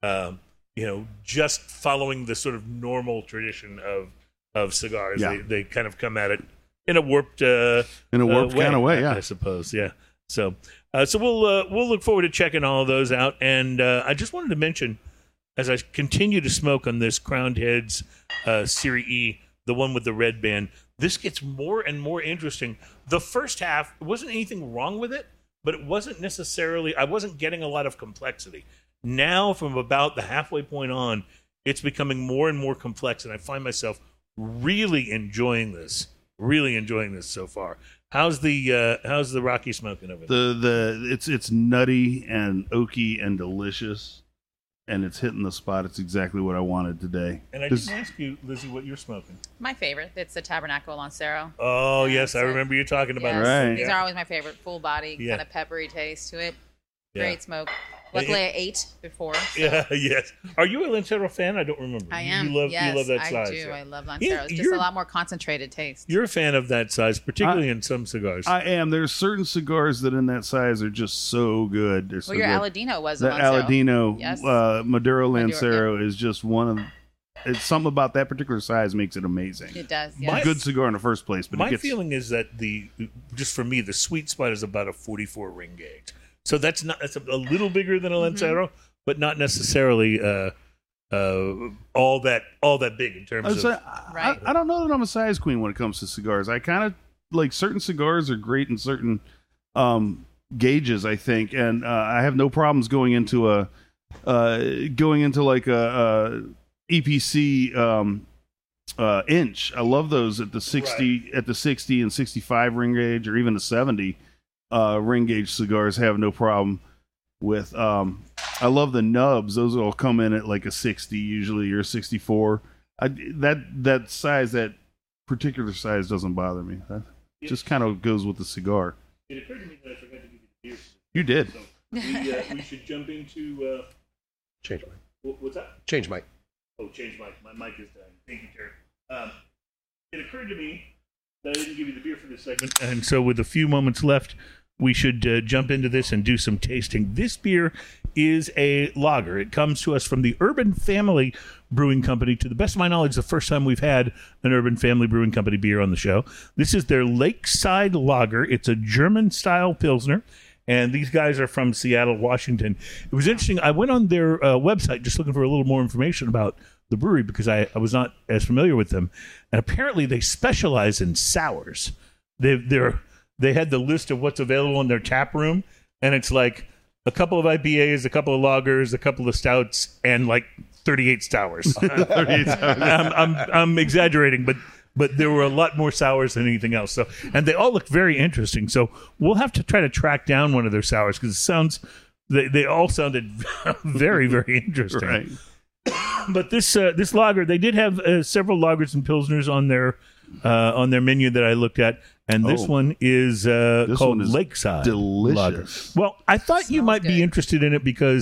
Speaker 3: just following the sort of normal tradition of cigars.
Speaker 2: Yeah.
Speaker 3: They kind of come at it in a warped
Speaker 2: kind of way,
Speaker 3: I suppose. Yeah. So we'll look forward to checking all of those out. And I just wanted to mention, as I continue to smoke on this Crowned Heads Series E, the one with the red band, this gets more and more interesting. The first half, wasn't anything wrong with it, but it wasn't necessarily, I wasn't getting a lot of complexity. Now, from about the halfway point on, it's becoming more and more complex, and I find myself really enjoying this so far. How's the Rocky smoking over there?
Speaker 2: It's nutty and oaky and delicious, and it's hitting the spot. It's exactly what I wanted today.
Speaker 3: And I didn't ask you, Lizzie, what you're smoking.
Speaker 4: My favorite. It's the Tabernacle Lancero.
Speaker 3: Oh, yes, I remember you talking about it.
Speaker 2: Right.
Speaker 4: These are always my favorite. Full body, kind of peppery taste to it. Great smoke. Luckily, I ate before. So.
Speaker 3: Yeah, yes. Are you a Lancero fan? I don't remember.
Speaker 4: I am.
Speaker 3: You love that size.
Speaker 4: I do. I love Lancero. It's just a lot more concentrated taste.
Speaker 3: You're a fan of that size, particularly in some cigars.
Speaker 2: I am. There's certain cigars that in that size are just so good. They're so
Speaker 4: your
Speaker 2: good.
Speaker 4: Aladino was
Speaker 2: that
Speaker 4: Lancero.
Speaker 2: Aladino Maduro Lancero is just one of. It's something about that particular size makes it amazing.
Speaker 4: It does.
Speaker 2: Yes. Good cigar in the first place, but
Speaker 3: my feeling is that just for me, the sweet spot is about a 44 ring gauge. So that's a little bigger than a Lancero, but not necessarily all that big in terms of.
Speaker 2: I don't know that I'm a size queen when it comes to cigars. I kind of like certain cigars are great in certain gauges, I think, and I have no problems going into like a EPC inch. I love those at the 60 and 65 ring gauge, or even the 70. Ring gauge cigars have no problem with. I love the nubs; those will come in at like a 60 usually, or 64. That size, that particular size, doesn't bother me. That just kind of goes with the cigar.
Speaker 3: It occurred to me that I forgot to give you the beer.
Speaker 2: You did.
Speaker 3: So we should jump into
Speaker 5: change mic.
Speaker 3: What's that?
Speaker 5: Change mic.
Speaker 3: Oh, change mic. My mic is dying. Thank you, Terry. It occurred to me that I didn't give you the beer for this segment, and so with a few moments left, we should jump into this and do some tasting. This beer is a lager. It comes to us from the Urban Family Brewing Company. To the best of my knowledge, the first time we've had an Urban Family Brewing Company beer on the show. This is their Lakeside Lager. It's a German-style Pilsner, and these guys are from Seattle, Washington. It was interesting. I went on their website just looking for a little more information about the brewery because I was not as familiar with them. And apparently they specialize in sours. They had the list of what's available in their tap room, and it's like a couple of IPAs, a couple of lagers, a couple of stouts, and like 38 sours. 38 sours. I'm exaggerating, but there were a lot more sours than anything else. So, and they all look very interesting. So we'll have to try to track down one of their sours because they all sounded very, very interesting.
Speaker 2: Right.
Speaker 3: But this lager, they did have several lagers and pilsners on their menu that I looked at, and this one is called Lakeside
Speaker 2: delicious.
Speaker 3: Lager. Well, I thought you might be interested in it because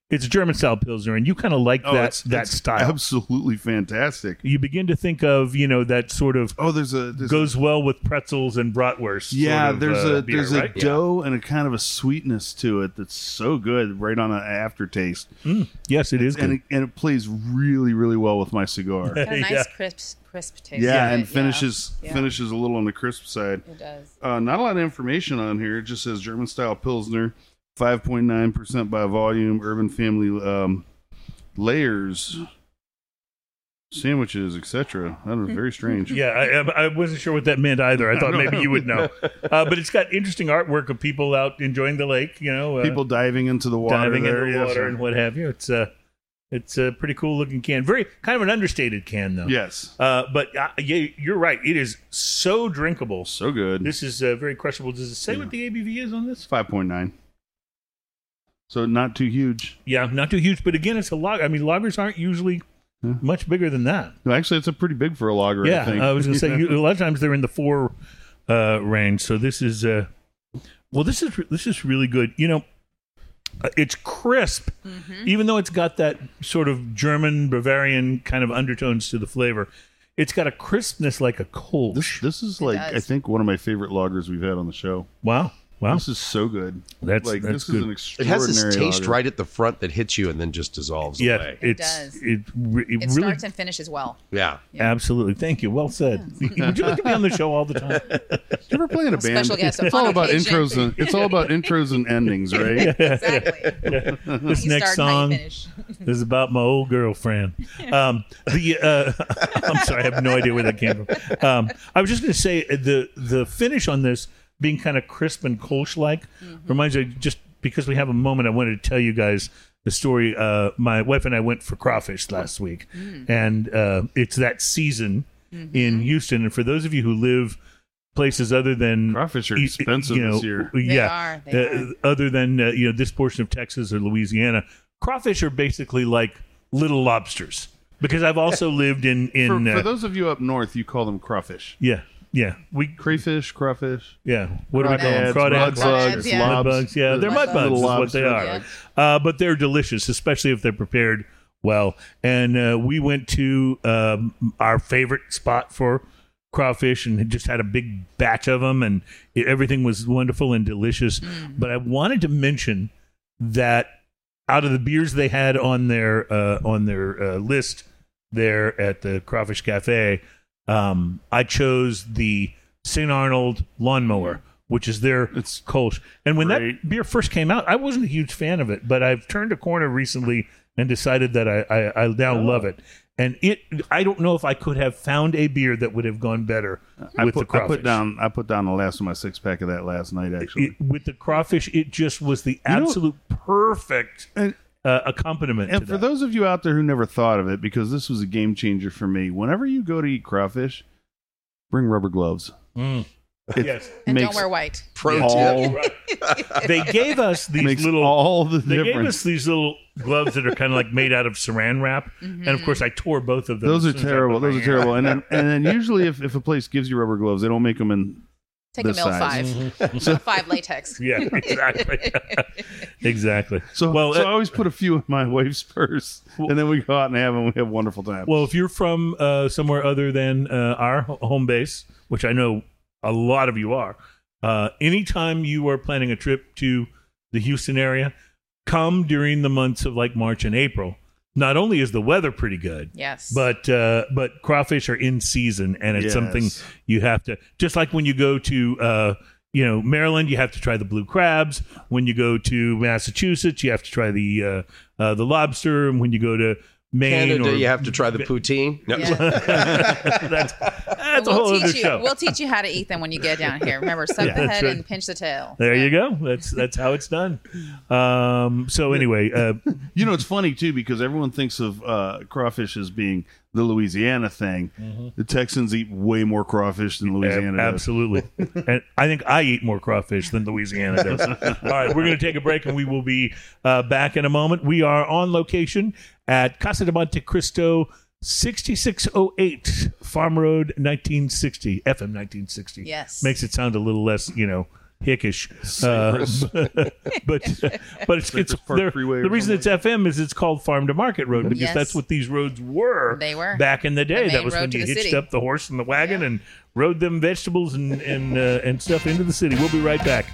Speaker 3: it's a German style Pilsner, and you kind of like that style.
Speaker 2: Absolutely fantastic.
Speaker 3: You begin to think of, that sort of
Speaker 2: there's
Speaker 3: goes well with pretzels and bratwurst.
Speaker 2: Yeah,
Speaker 3: sort of,
Speaker 2: there's
Speaker 3: beer,
Speaker 2: a
Speaker 3: right?
Speaker 2: dough and a kind of a sweetness to it that's so good, right on an aftertaste.
Speaker 3: Yes, it is good.
Speaker 2: And it plays really, really well with my cigar.
Speaker 4: Got a nice
Speaker 3: Yeah.
Speaker 4: crisp taste.
Speaker 2: Yeah,
Speaker 4: to
Speaker 2: and
Speaker 4: it.
Speaker 2: finishes
Speaker 4: Yeah.
Speaker 2: finishes a little on the crisp side.
Speaker 4: It does.
Speaker 2: Not a lot of information on here. It just says German style Pilsner, 5.9% by volume, Urban Family layers, sandwiches, etc. That was very strange.
Speaker 3: Yeah, I wasn't sure what that meant either. I thought maybe you would know. But it's got interesting artwork of people out enjoying the lake,
Speaker 2: People diving into the water.
Speaker 3: diving
Speaker 2: there,
Speaker 3: into the
Speaker 2: yes,
Speaker 3: water
Speaker 2: sir.
Speaker 3: and what have you. It's a pretty cool looking can. Very kind of an understated can, though.
Speaker 2: Yes.
Speaker 3: But yeah, you're right. It is so drinkable.
Speaker 2: So good.
Speaker 3: This is very crushable. Does it say what the ABV is on this?
Speaker 2: 5.9. So not too huge.
Speaker 3: Yeah, not too huge. But again, it's a lager. I mean, lagers aren't usually much bigger than that.
Speaker 2: No, actually, it's a pretty big for a lager.
Speaker 3: Yeah,
Speaker 2: I think.
Speaker 3: I was going to say a lot of times they're in the 4 range. So this is this is really good. It's crisp, even though it's got that sort of German Bavarian kind of undertones to the flavor. It's got a crispness like a Kolsch.
Speaker 2: This is like
Speaker 4: does.
Speaker 2: I think one of my favorite lagers we've had on the show.
Speaker 3: Wow.
Speaker 2: This is so good.
Speaker 3: That's
Speaker 2: this
Speaker 3: good.
Speaker 2: is an
Speaker 5: It
Speaker 2: extraordinary
Speaker 5: has this taste
Speaker 2: lager.
Speaker 5: right at the front that hits you and then just dissolves
Speaker 3: Yeah,
Speaker 5: away.
Speaker 4: It does.
Speaker 3: It
Speaker 4: It
Speaker 3: really
Speaker 4: starts and finishes well.
Speaker 5: Yeah.
Speaker 3: absolutely. Thank you. Well said. Would you like to be on the show all the time?
Speaker 2: You ever play in a band?
Speaker 4: special guest
Speaker 2: It's
Speaker 4: on
Speaker 2: all about
Speaker 4: occasion.
Speaker 2: intros and it's all about intros and endings, right?
Speaker 4: Exactly.
Speaker 3: This
Speaker 4: You
Speaker 3: next
Speaker 4: start and how you
Speaker 3: song
Speaker 4: finish.
Speaker 3: is about my old girlfriend. I'm sorry, I have no idea where that came from. I was just going to say the finish on this being kind of crisp and Kolsch-like reminds me, just because we have a moment, I wanted to tell you guys the story. My wife and I went for crawfish last week, and it's that season in Houston. And for those of you who live places other than
Speaker 2: Crawfish are expensive this year.
Speaker 3: Yeah,
Speaker 4: They are.
Speaker 3: other than this portion of Texas or Louisiana, crawfish are basically like little lobsters. Because I've also lived in
Speaker 2: For those of you up north, you call them crawfish.
Speaker 3: yeah, we
Speaker 2: Crayfish, crawfish.
Speaker 3: yeah. What do we call them?
Speaker 2: Crawdads,
Speaker 3: Crawdads,
Speaker 2: mudbugs,
Speaker 4: yeah.
Speaker 2: lobs.
Speaker 3: mudbugs. Yeah, they're
Speaker 4: Mud
Speaker 3: mudbugs.
Speaker 4: bugs.
Speaker 3: Is
Speaker 2: Little
Speaker 3: what they
Speaker 2: lobsters.
Speaker 3: are. But they're delicious, especially if they're prepared well. And we went to our favorite spot for crawfish and just had a big batch of them, and everything was wonderful and delicious. But I wanted to mention that out of the beers they had on their list there at the Crawfish Cafe, I chose the St. Arnold Lawnmower, which is their Kolsch. And when
Speaker 2: great.
Speaker 3: that beer first came out, I wasn't a huge fan of it, but I've turned a corner recently and decided that I now love it. And I don't know if I could have found a beer that would have gone better with the
Speaker 2: I
Speaker 3: crawfish.
Speaker 2: put down the last of my 6-pack of that last night. Actually,
Speaker 3: With the crawfish, it just was the absolute perfect accompaniment
Speaker 2: and
Speaker 3: to
Speaker 2: for
Speaker 3: that.
Speaker 2: those of you out there who never thought of it, because this was a game changer for me. Whenever you go to eat crawfish, bring rubber gloves. It
Speaker 3: Yes.
Speaker 4: And
Speaker 2: makes
Speaker 4: don't wear white.
Speaker 5: Pro
Speaker 2: all,
Speaker 5: tip.
Speaker 3: They gave us these
Speaker 2: makes
Speaker 3: little
Speaker 2: all the
Speaker 3: They gave
Speaker 2: difference.
Speaker 3: us these little gloves that are kind of like made out of saran wrap, and of course I tore both of them.
Speaker 2: Those
Speaker 3: as
Speaker 2: are
Speaker 3: soon as I
Speaker 2: terrible.
Speaker 3: put my
Speaker 2: Those are
Speaker 3: hand
Speaker 2: terrible. And then usually if a place gives you rubber gloves, they don't make them in
Speaker 4: Take a
Speaker 2: this
Speaker 4: Mill
Speaker 2: size.
Speaker 4: 5. 5 latex.
Speaker 3: Yeah, exactly, exactly.
Speaker 2: So,
Speaker 3: well,
Speaker 2: so I always put a few in my wife's purse, and then we go out and have them. We have a wonderful time.
Speaker 3: well, if you're from somewhere other than our home base, which I know a lot of you are, anytime you are planning a trip to the Houston area, come during the months of like March and April. Not only is the weather pretty good,
Speaker 4: Yes.
Speaker 3: but crawfish are in season, and it's
Speaker 2: Yes.
Speaker 3: something you have to. Just like when you go to Maryland, you have to try the blue crabs. When you go to Massachusetts, you have to try the lobster. And when you go to Maine,
Speaker 5: Canada,
Speaker 3: or,
Speaker 5: you have to try the poutine. No.
Speaker 4: Yeah.
Speaker 3: that's a whole other show.
Speaker 4: We'll teach you how to eat them when you get down here. Remember, suck the
Speaker 3: that's
Speaker 4: head
Speaker 3: right.
Speaker 4: and pinch the tail.
Speaker 3: There you go. That's how it's done. So anyway,
Speaker 2: You know, it's funny too because everyone thinks of crawfish as being the Louisiana thing. The Texans eat way more crawfish than Louisiana does.
Speaker 3: absolutely, and I think I eat more crawfish than Louisiana does. All right, we're going to take a break, and we will be back in a moment. We are on location at Casa de Monte Cristo, 6608 Farm Road, 1960 FM 1960.
Speaker 4: Yes.
Speaker 3: Makes it sound a little less, hickish.
Speaker 2: Cypress.
Speaker 3: But it's
Speaker 2: Park Freeway
Speaker 3: the
Speaker 2: or
Speaker 3: reason it's
Speaker 2: something.
Speaker 3: FM is it's called Farm to Market Road because
Speaker 4: Yes.
Speaker 3: that's what these roads were.
Speaker 4: They were.
Speaker 3: back in the day.
Speaker 4: The
Speaker 3: That
Speaker 4: main
Speaker 3: was
Speaker 4: road
Speaker 3: when
Speaker 4: to
Speaker 3: you
Speaker 4: the
Speaker 3: hitched
Speaker 4: city.
Speaker 3: up the horse and the wagon and rode them vegetables and stuff into the city. We'll be right back.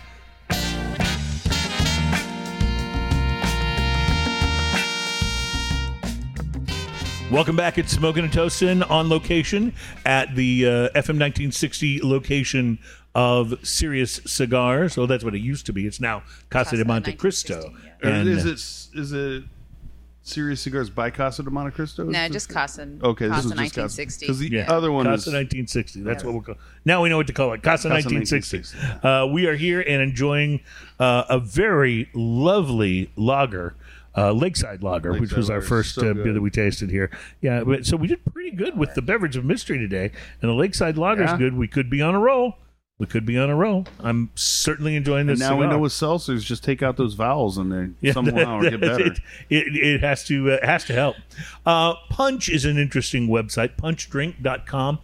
Speaker 3: Welcome back. It's Smoking and Toastin' on location at the FM 1960 location of Sirius Cigars. Oh, that's what it used to be. It's now Casa de Monte Cristo.
Speaker 4: 1960,
Speaker 3: And,
Speaker 2: is it Serious Cigars by Casa de Monte Cristo?
Speaker 4: No, just Casa.
Speaker 2: Okay, this
Speaker 4: Casa
Speaker 2: was just
Speaker 4: 1960.
Speaker 2: because the
Speaker 3: Yeah.
Speaker 2: other one
Speaker 3: Casa
Speaker 2: is
Speaker 3: 1960. That's what we'll call. Now we know what to call it. Casa 1960.
Speaker 2: 1960.
Speaker 3: We are here and enjoying a very lovely lager. Lakeside Lager, which
Speaker 2: Lakeside
Speaker 3: was our
Speaker 2: Lager is
Speaker 3: first
Speaker 2: so
Speaker 3: beer
Speaker 2: good.
Speaker 3: that we tasted here. Yeah, so we did pretty good with the beverage of mystery today, and the Lakeside Lager is
Speaker 2: Yeah.
Speaker 3: good. We could be on a roll. I'm certainly enjoying this.
Speaker 2: And now we
Speaker 3: cigar.
Speaker 2: know with seltzers, just take out those vowels and they
Speaker 3: Yeah,
Speaker 2: somehow get better.
Speaker 3: It has to help. Punch is an interesting website, punchdrink.com.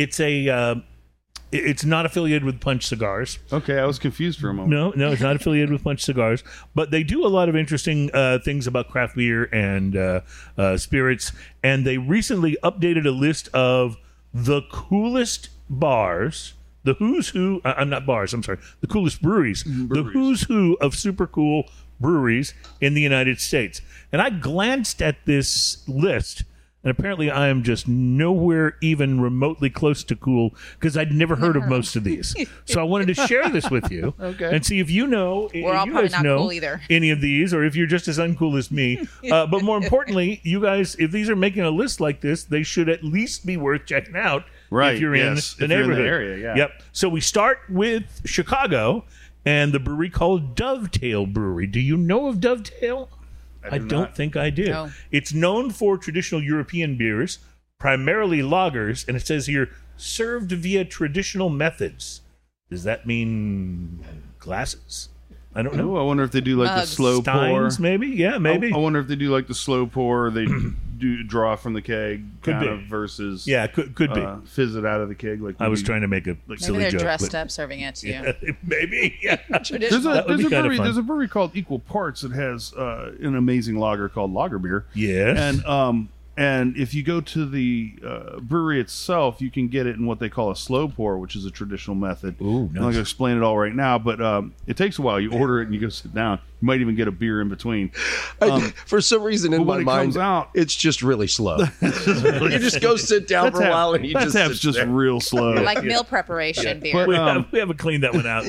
Speaker 3: It's not affiliated with Punch Cigars.
Speaker 2: Okay, I was confused for a moment.
Speaker 3: No, it's not affiliated with Punch Cigars, but they do a lot of interesting things about craft beer and spirits. And they recently updated a list of the coolest bars, the who's who. I'm not bars. I'm sorry, the coolest breweries, the who's who of super cool breweries in the United States. And I glanced at this list. And apparently I am just nowhere even remotely close to cool because I'd never heard of most of these. So I wanted to share this with you and see if you know,
Speaker 4: We're all
Speaker 3: you
Speaker 4: probably
Speaker 3: guys
Speaker 4: not
Speaker 3: know
Speaker 4: cool either.
Speaker 3: any of these or if you're just as uncool as me. But more importantly, you guys, if these are making a list like this, they should at least be worth checking out
Speaker 2: Right,
Speaker 3: if you're
Speaker 2: yes,
Speaker 3: in the
Speaker 2: if you're in the
Speaker 3: neighborhood.
Speaker 2: area, yeah.
Speaker 3: Yep. So we start with Chicago and the brewery called Dovetail Brewery. Do you know of Dovetail? I
Speaker 2: do
Speaker 3: don't
Speaker 2: not.
Speaker 3: think I do.
Speaker 4: No.
Speaker 3: It's known for traditional European beers, primarily lagers, and it says here, served via traditional methods. Does that mean glasses? I don't know.
Speaker 2: Oh, I wonder if they do like the
Speaker 4: Mugs.
Speaker 2: slow pour.
Speaker 3: Steins, maybe? Yeah, maybe.
Speaker 2: I wonder if they do like the slow pour. Or they do draw from the keg,
Speaker 3: Could
Speaker 2: kind
Speaker 3: be.
Speaker 2: of versus
Speaker 3: Yeah, could be.
Speaker 2: fizz it out of the keg. Like
Speaker 3: I was
Speaker 2: maybe-
Speaker 3: trying to make a
Speaker 4: Maybe
Speaker 3: silly
Speaker 4: they're
Speaker 3: joke.
Speaker 4: dressed
Speaker 3: but-
Speaker 4: up serving it to you.
Speaker 3: Yeah, maybe, yeah.
Speaker 2: There's
Speaker 3: That would be kinda fun.
Speaker 2: there's a brewery called Equal Parts that has an amazing lager called Lager Beer.
Speaker 3: Yes.
Speaker 2: And if you go to the brewery itself, you can get it in what they call a slow pour, which is a traditional method.
Speaker 3: Ooh,
Speaker 2: I'm not going to explain it all right now, but it takes a while. You order it and you go sit down. You might even get a beer in between.
Speaker 5: For some reason in
Speaker 2: but
Speaker 5: my
Speaker 2: when it
Speaker 5: mind,
Speaker 2: comes out-
Speaker 5: it's just really slow. You just go sit down for a while and you
Speaker 2: that
Speaker 5: just
Speaker 2: tap's
Speaker 5: sit
Speaker 2: just
Speaker 5: there.
Speaker 2: real slow.
Speaker 4: Like meal preparation beer.
Speaker 2: But,
Speaker 3: we haven't cleaned that one out.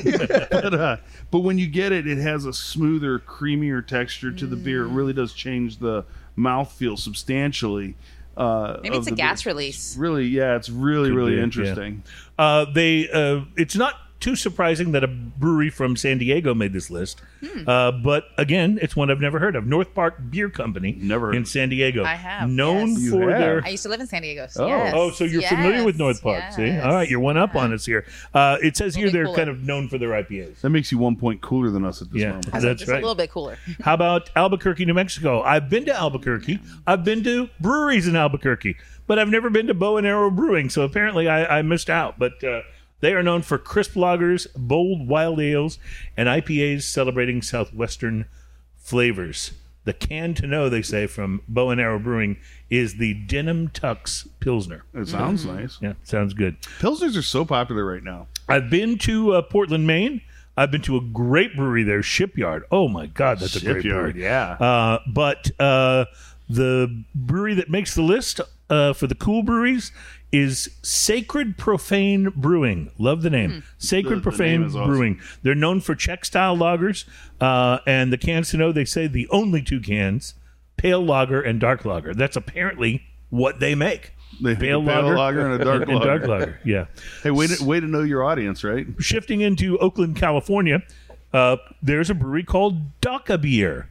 Speaker 2: but when you get it, it has a smoother, creamier texture to the beer. It really does change the mouthfeel substantially.
Speaker 4: Maybe it's a gas release.
Speaker 2: Really, yeah, it's really,
Speaker 3: Could
Speaker 2: really
Speaker 3: be, yeah.
Speaker 2: interesting.
Speaker 3: It's not too surprising that a brewery from San Diego made this list. But again, it's one I've never heard of. North Park Beer Company
Speaker 2: Never heard
Speaker 3: in
Speaker 2: of it.
Speaker 3: San Diego.
Speaker 4: I have,
Speaker 3: Known
Speaker 4: yes.
Speaker 2: You
Speaker 3: for
Speaker 2: have?
Speaker 3: their...
Speaker 4: I used to live in San Diego.
Speaker 2: Oh.
Speaker 4: Yes.
Speaker 3: Oh, so you're familiar with North Park.
Speaker 4: Yes.
Speaker 3: See? All right, you're one up on us here. It says here
Speaker 4: bit
Speaker 3: they're
Speaker 4: cooler.
Speaker 3: kind of known for their IPAs.
Speaker 2: That makes you 1 point cooler than us at this
Speaker 3: Yeah.
Speaker 2: moment.
Speaker 3: That's
Speaker 4: Just
Speaker 3: right.
Speaker 4: a little bit cooler.
Speaker 3: How about Albuquerque, New Mexico? I've been to Albuquerque. I've been to breweries in Albuquerque, but I've never been to Bow and Arrow Brewing. So apparently I missed out. But they are known for crisp lagers, bold wild ales, and IPAs celebrating Southwestern flavors. The can to know, they say, from Bow and Arrow Brewing is the Denim Tux Pilsner.
Speaker 2: It sounds nice.
Speaker 3: Yeah, sounds good.
Speaker 2: Pilsners are so popular right now.
Speaker 3: I've been to Portland, Maine. I've been to a great brewery there, Shipyard. Oh my God, that's a great
Speaker 2: Shipyard,
Speaker 3: brewery.
Speaker 2: yeah.
Speaker 3: But the brewery that makes the list for the cool breweries is Sacred Profane Brewing. Love the name. Sacred
Speaker 2: The
Speaker 3: Profane
Speaker 2: name is awesome.
Speaker 3: Brewing. They're known for Czech style lagers, and the cans to know, they say the only two cans, pale lager and dark lager. That's apparently what they make.
Speaker 2: They make a pale lager and a dark
Speaker 3: and
Speaker 2: lager.
Speaker 3: dark lager. Yeah.
Speaker 2: Hey, way to know your audience, right?
Speaker 3: Shifting into Oakland, California, there's a brewery called Dokka Beer.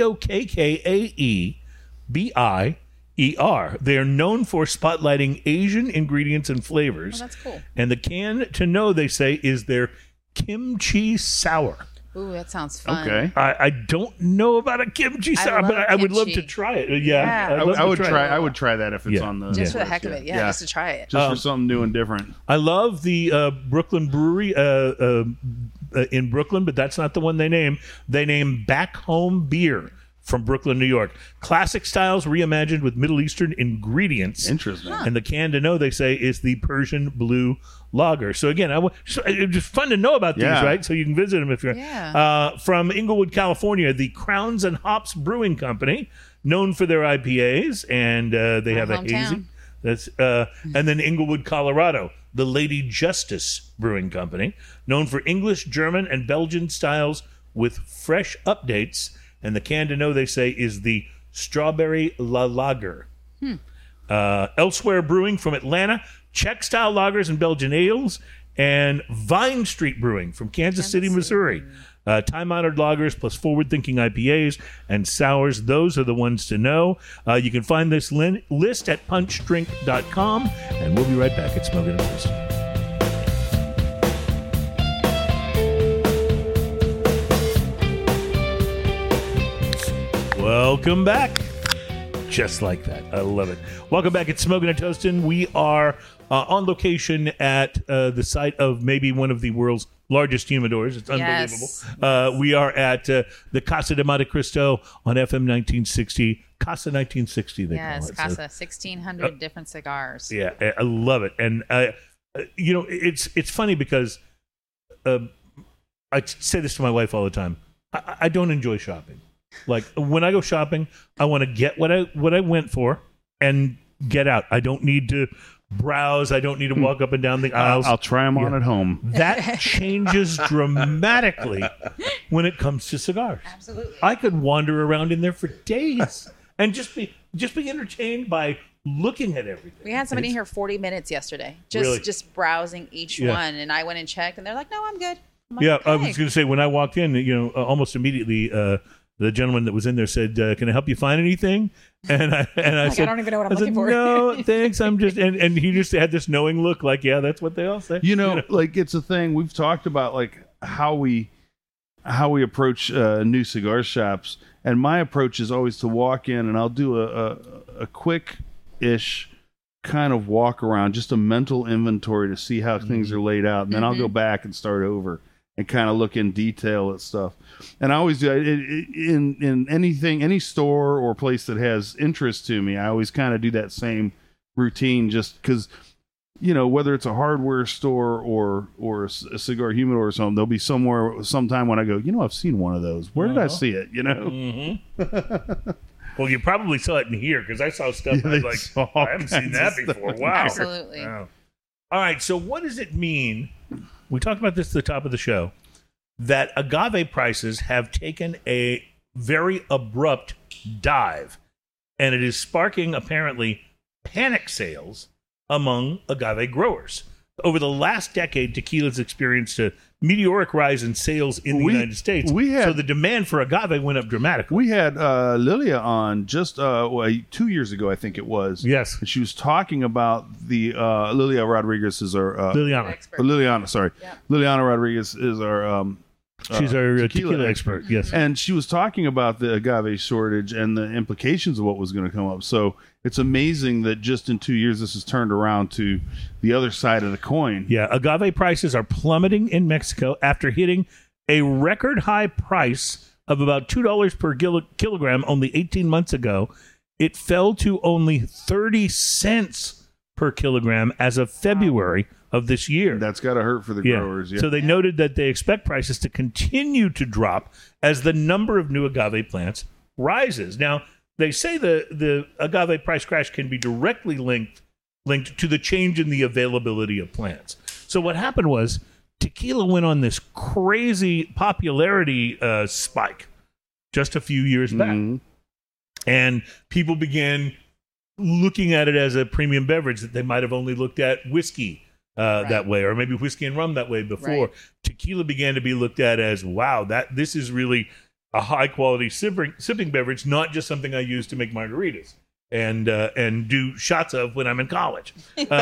Speaker 3: DOKKAEBIER. They're known for spotlighting Asian ingredients and flavors.
Speaker 4: Oh, that's cool.
Speaker 3: And the can to know, they say, is their kimchi sour.
Speaker 4: Ooh, that sounds fun.
Speaker 2: Okay.
Speaker 3: I don't know about a kimchi sour, but
Speaker 4: love
Speaker 3: I would love
Speaker 4: kimchi.
Speaker 3: to try it.
Speaker 4: Yeah.
Speaker 3: I'd love
Speaker 2: I
Speaker 3: to
Speaker 2: would try.
Speaker 3: it.
Speaker 2: I would try that if it's
Speaker 3: Yeah.
Speaker 2: on the
Speaker 4: Just for the
Speaker 2: list,
Speaker 4: heck of it. Yeah, just to try it.
Speaker 2: Just for something new and different.
Speaker 3: I love the Brooklyn Brewery, in Brooklyn, but that's not the one they name. They name Back Home Beer from Brooklyn, New York. Classic styles reimagined with Middle Eastern ingredients.
Speaker 2: Interesting.
Speaker 3: And the can to know, they say, is the Persian Blue Lager. So again, it's just fun to know about these,
Speaker 2: Yeah.
Speaker 3: right? So you can visit them if you're from Inglewood, California, the Crowns and Hops Brewing Company, known for their IPAs, and they have a
Speaker 4: hometown.
Speaker 3: hazy. That's and then Inglewood, Colorado, the Lady Justice Brewing Company, known for English, German, and Belgian styles with fresh updates. And the can to know, they say, is the Strawberry La Lager. Elsewhere Brewing from Atlanta, Czech style lagers and Belgian ales, and Vine Street Brewing from Kansas City, Missouri. Time-honored lagers plus forward-thinking IPAs and sours. Those are the ones to know. You can find this list at punchdrink.com, and we'll be right back at Smoking and Toasting. Welcome back. Just like that. I love it. Welcome back at Smoking and Toasting. We are on location at the site of maybe one of the world's largest humidors. It's unbelievable.
Speaker 4: Yes.
Speaker 3: We are at the Casa de Monte Cristo on FM 1960. Casa 1960, they call it.
Speaker 4: Casa, 1,600 different cigars.
Speaker 3: Yeah, I love it. And, it's funny because I say this to my wife all the time. I don't enjoy shopping. Like, when I go shopping, I want to get what I went for and get out. I don't need to browse. I don't need to walk up and down the aisles.
Speaker 2: I'll try them on at home.
Speaker 3: That changes dramatically when it comes to cigars.
Speaker 4: Absolutely.
Speaker 3: I could wander around in there for days and just be entertained by looking at everything.
Speaker 4: We had somebody
Speaker 3: It's-
Speaker 4: here 40 minutes yesterday,
Speaker 3: Really?
Speaker 4: just browsing each
Speaker 3: Yeah.
Speaker 4: one, and I went and checked, and they're like, "No, I'm good." I'm like,
Speaker 3: Yeah, I
Speaker 4: "Okay."
Speaker 3: was going to say, when I walked in, almost immediately, the gentleman that was in there said, "Can I help you find anything?" And I
Speaker 4: Like,
Speaker 3: said,
Speaker 4: I don't even know what I'm
Speaker 3: I said,
Speaker 4: looking for.
Speaker 3: "No, thanks. I'm just," and he just had this knowing look, like, "Yeah, that's what they all say."
Speaker 2: Like, it's a thing we've talked about, like how we approach new cigar shops, and my approach is always to walk in and I'll do a quick-ish kind of walk around, just a mental inventory to see how things are laid out, and then I'll go back and start over and kind of look in detail at stuff. And I always do in anything, any store or place that has interest to me. I always kind of do that same routine, just because, whether it's a hardware store or a cigar humidor or something, there'll be sometime when I go, I've seen one of those. Where did I see it?
Speaker 3: Well, you probably saw it in here because I saw stuff.
Speaker 2: Yeah,
Speaker 3: I was
Speaker 2: they
Speaker 3: like,
Speaker 2: saw
Speaker 3: I haven't seen
Speaker 2: kinds
Speaker 3: that
Speaker 2: of
Speaker 3: before.
Speaker 2: stuff.
Speaker 3: Wow.
Speaker 4: Absolutely.
Speaker 3: Wow. All right. So, what does it mean? We talked about this at the top of the show, that agave prices have taken a very abrupt dive, and it is sparking apparently panic sales among agave growers. Over the last decade, tequila's experienced a meteoric rise in sales in the United States. So the demand for agave went up dramatically.
Speaker 2: We had Lilia on just 2 years ago, I think it was.
Speaker 3: Yes.
Speaker 2: And she was talking about the Lilia Rodriguez is our
Speaker 3: Liliana.
Speaker 4: Expert.
Speaker 2: Liliana, sorry.
Speaker 4: Yeah.
Speaker 2: Liliana Rodriguez is our
Speaker 3: She's our tequila expert. Yes.
Speaker 2: and she was talking about the agave shortage and the implications of what was going to come up. So it's amazing that just in 2 years this has turned around to the other side of the coin.
Speaker 3: Yeah, agave prices are plummeting in Mexico after hitting a record high price of about $2 per kilogram only 18 months ago. It fell to only 30 cents per kilogram as of February of this year.
Speaker 2: That's got to hurt for the growers. Yeah.
Speaker 3: So they noted that they expect prices to continue to drop as the number of new agave plants rises. Now, they say the agave price crash can be directly linked to the change in the availability of plants. So what happened was tequila went on this crazy popularity spike just a few years back.
Speaker 2: Mhm.
Speaker 3: And people began looking at it as a premium beverage that they might have only looked at whiskey that way, or maybe whiskey and rum that way before.
Speaker 4: Right.
Speaker 3: Tequila began to be looked at as, wow, this is really a high quality sipping beverage, not just something I use to make margaritas and do shots of when I'm in college.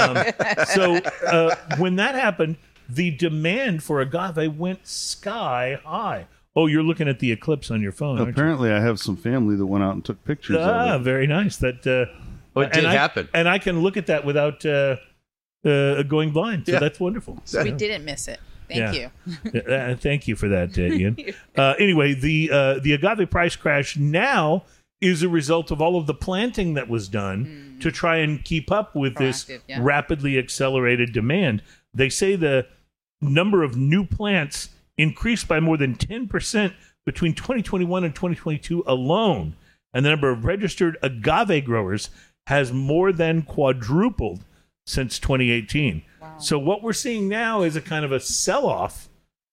Speaker 3: So when that happened, the demand for agave went sky high. Oh, you're looking at the eclipse on your phone, aren't you?
Speaker 2: Apparently, I have some family that went out and took pictures of it.
Speaker 3: Very nice. That
Speaker 5: It did happen.
Speaker 3: and I can look at that without going blind. So
Speaker 5: Yeah.
Speaker 3: that's wonderful.
Speaker 4: So we didn't miss it. Thank you.
Speaker 3: Thank you for that, Ian. Anyway, the agave price crash now is a result of all of the planting that was done to try and keep up with this rapidly accelerated demand. They say the number of new plants increased by more than 10% between 2021 and 2022 alone, and the number of registered agave growers has more than quadrupled since 2018. Wow. So what we're seeing now is a kind of a sell-off,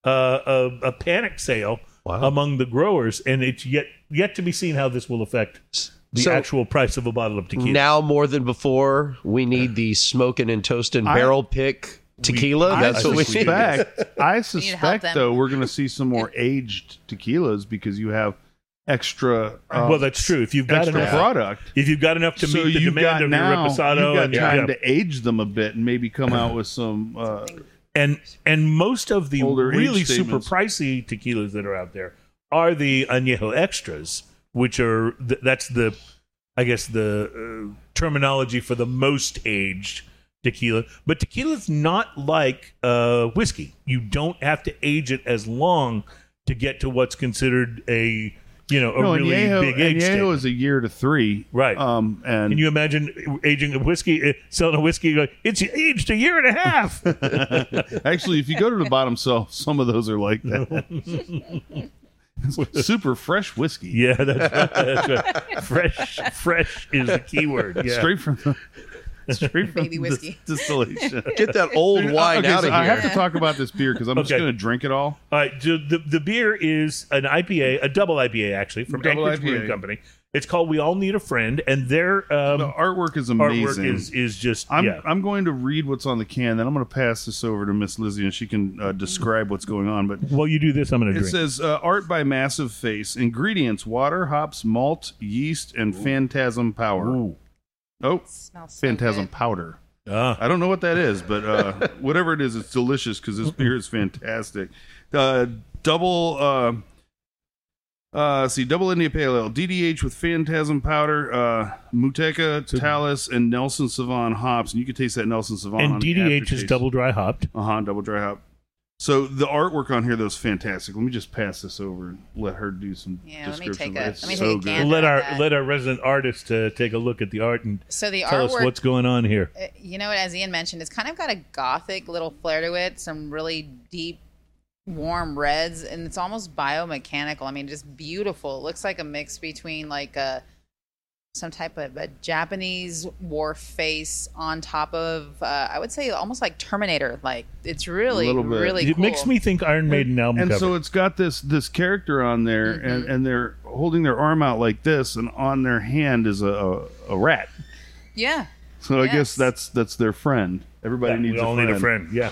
Speaker 3: a panic sale among the growers, and it's yet to be seen how this will affect the actual price of a bottle of tequila.
Speaker 5: Now more than before, we need the smoking and toasting barrel pick tequila. That's what we need.
Speaker 2: I suspect though, we're going to see some more aged tequilas because you have extra.
Speaker 3: Well, that's true. If you've got enough
Speaker 2: product,
Speaker 3: if you've got enough to meet the demand of your reposado,
Speaker 2: you've got time to age them a bit and maybe come out with some.
Speaker 3: And most of the really super pricey tequilas that are out there are the añejo extras, which are that's the, I guess, the terminology for the most aged tequila. But tequila's not like whiskey. You don't have to age it as long to get to what's considered a really big age.
Speaker 2: Añejo is a year to 3,
Speaker 3: right?
Speaker 2: And
Speaker 3: can you imagine aging a whiskey, selling a whiskey? It's aged a year and a half.
Speaker 2: Actually, if you go to the bottom shelf, some of those are like that. Super fresh whiskey.
Speaker 3: Yeah, that's right. Fresh is the key word. Yeah.
Speaker 2: Straight from
Speaker 4: baby whiskey
Speaker 2: distillation.
Speaker 5: Get that old wine out of here.
Speaker 2: I have to talk about this beer because I'm just going to drink it all.
Speaker 3: All right, the beer is an IPA, a double IPA actually, from Anchorage Brewing Company. It's called "We All Need a Friend," and their
Speaker 2: the artwork is amazing.
Speaker 3: Artwork is just.
Speaker 2: I'm going to read what's on the can, then I'm going to pass this over to Miss Lizzie, and she can describe what's going on. But
Speaker 3: while you do this, I'm going to drink.
Speaker 2: It says art by Massive Face. Ingredients: water, hops, malt, yeast, and Phantasm Power.
Speaker 3: Ooh.
Speaker 2: Oh,
Speaker 4: smells
Speaker 2: Phantasm
Speaker 4: so
Speaker 2: powder. I don't know what that is, but whatever it is, it's delicious because this beer is fantastic. Double India Pale Ale, DDH with Phantasm powder, Muteca, Talus, and Nelson Sauvin hops, and you can taste that Nelson Sauvin.
Speaker 3: And DDH is double dry hopped.
Speaker 2: Double dry hop. So the artwork on here though is fantastic. Let me just pass this over and let her do some description.
Speaker 4: Let me take a gander.
Speaker 3: Let our resident artist take a look at the art and
Speaker 4: tell
Speaker 3: us what's going on here.
Speaker 4: You know what, as Ian mentioned, it's kind of got a gothic little flair to it. Some really deep, warm reds, and it's almost biomechanical. I mean, just beautiful. It looks like a mix between like some type of a Japanese war face on top of, I would say, almost like Terminator. Like it's really cool.
Speaker 3: It makes me think Iron Maiden album
Speaker 2: and
Speaker 3: cover.
Speaker 2: So it's got this character on there, and they're holding their arm out like this, and on their hand is a rat.
Speaker 4: Yeah.
Speaker 2: So I guess that's their friend. Everybody needs a friend.
Speaker 3: We all need a friend. Yeah.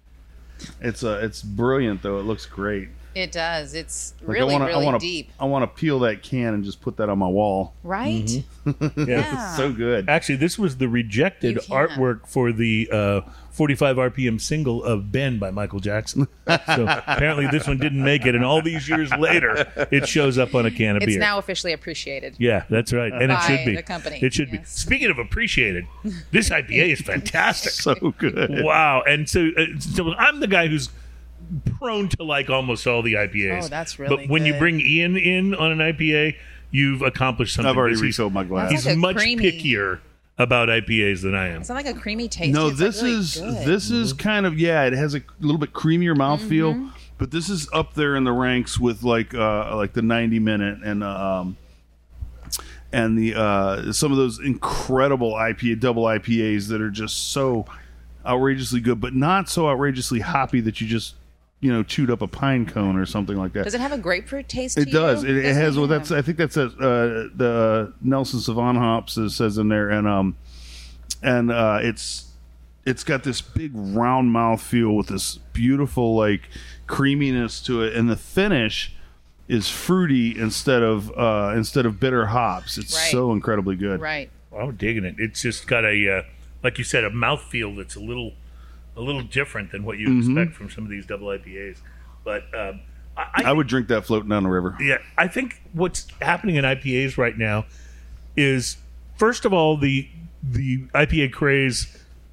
Speaker 2: It's brilliant though. It looks great.
Speaker 4: It does. It's
Speaker 2: like
Speaker 4: really deep.
Speaker 2: I want to peel that can and just put that on my wall.
Speaker 4: Right?
Speaker 3: Mm-hmm.
Speaker 4: Yeah.
Speaker 2: It's so good.
Speaker 3: Actually, this was the rejected artwork for the 45 RPM single of Ben by Michael Jackson. So apparently this one didn't make it, and all these years later, it shows up on a can of beer.
Speaker 4: It's now officially appreciate.
Speaker 3: Yeah, that's right. And it should be.
Speaker 4: The company.
Speaker 3: It should be. Speaking of appreciated, this IPA is fantastic.
Speaker 2: So good.
Speaker 3: Wow. And so I'm the guy who's prone to like almost all the IPAs.
Speaker 4: Oh, that's really
Speaker 3: But when you bring Ian in on an IPA, you've accomplished something.
Speaker 2: I've already refilled my glass.
Speaker 3: He's
Speaker 4: like
Speaker 3: much
Speaker 4: creamy
Speaker 3: pickier about IPAs than I am.
Speaker 4: It's not like a creamy taste.
Speaker 2: No,
Speaker 4: it's
Speaker 2: this
Speaker 4: like really
Speaker 2: is
Speaker 4: good.
Speaker 2: this is kind of it has a little bit creamier mouthfeel, but this is up there in the ranks with like the 90 minute and the some of those incredible double IPAs that are just so outrageously good, but not so outrageously hoppy that you just chewed up a pine cone or something like that.
Speaker 4: Does it have a grapefruit taste?
Speaker 2: It does. It has. Well, I think that's the Nelson Sauvin hops says in there, and it's got this big round mouth feel with this beautiful like creaminess to it, and the finish is fruity instead of bitter hops. It's so incredibly good.
Speaker 4: Right.
Speaker 3: Well, I'm digging it. It's just got a like you said, a mouthfeel that's a little different than what you expect from some of these double IPAs. But
Speaker 2: I would drink that floating down the river.
Speaker 3: Yeah, I think what's happening in IPAs right now is, first of all, the IPA craze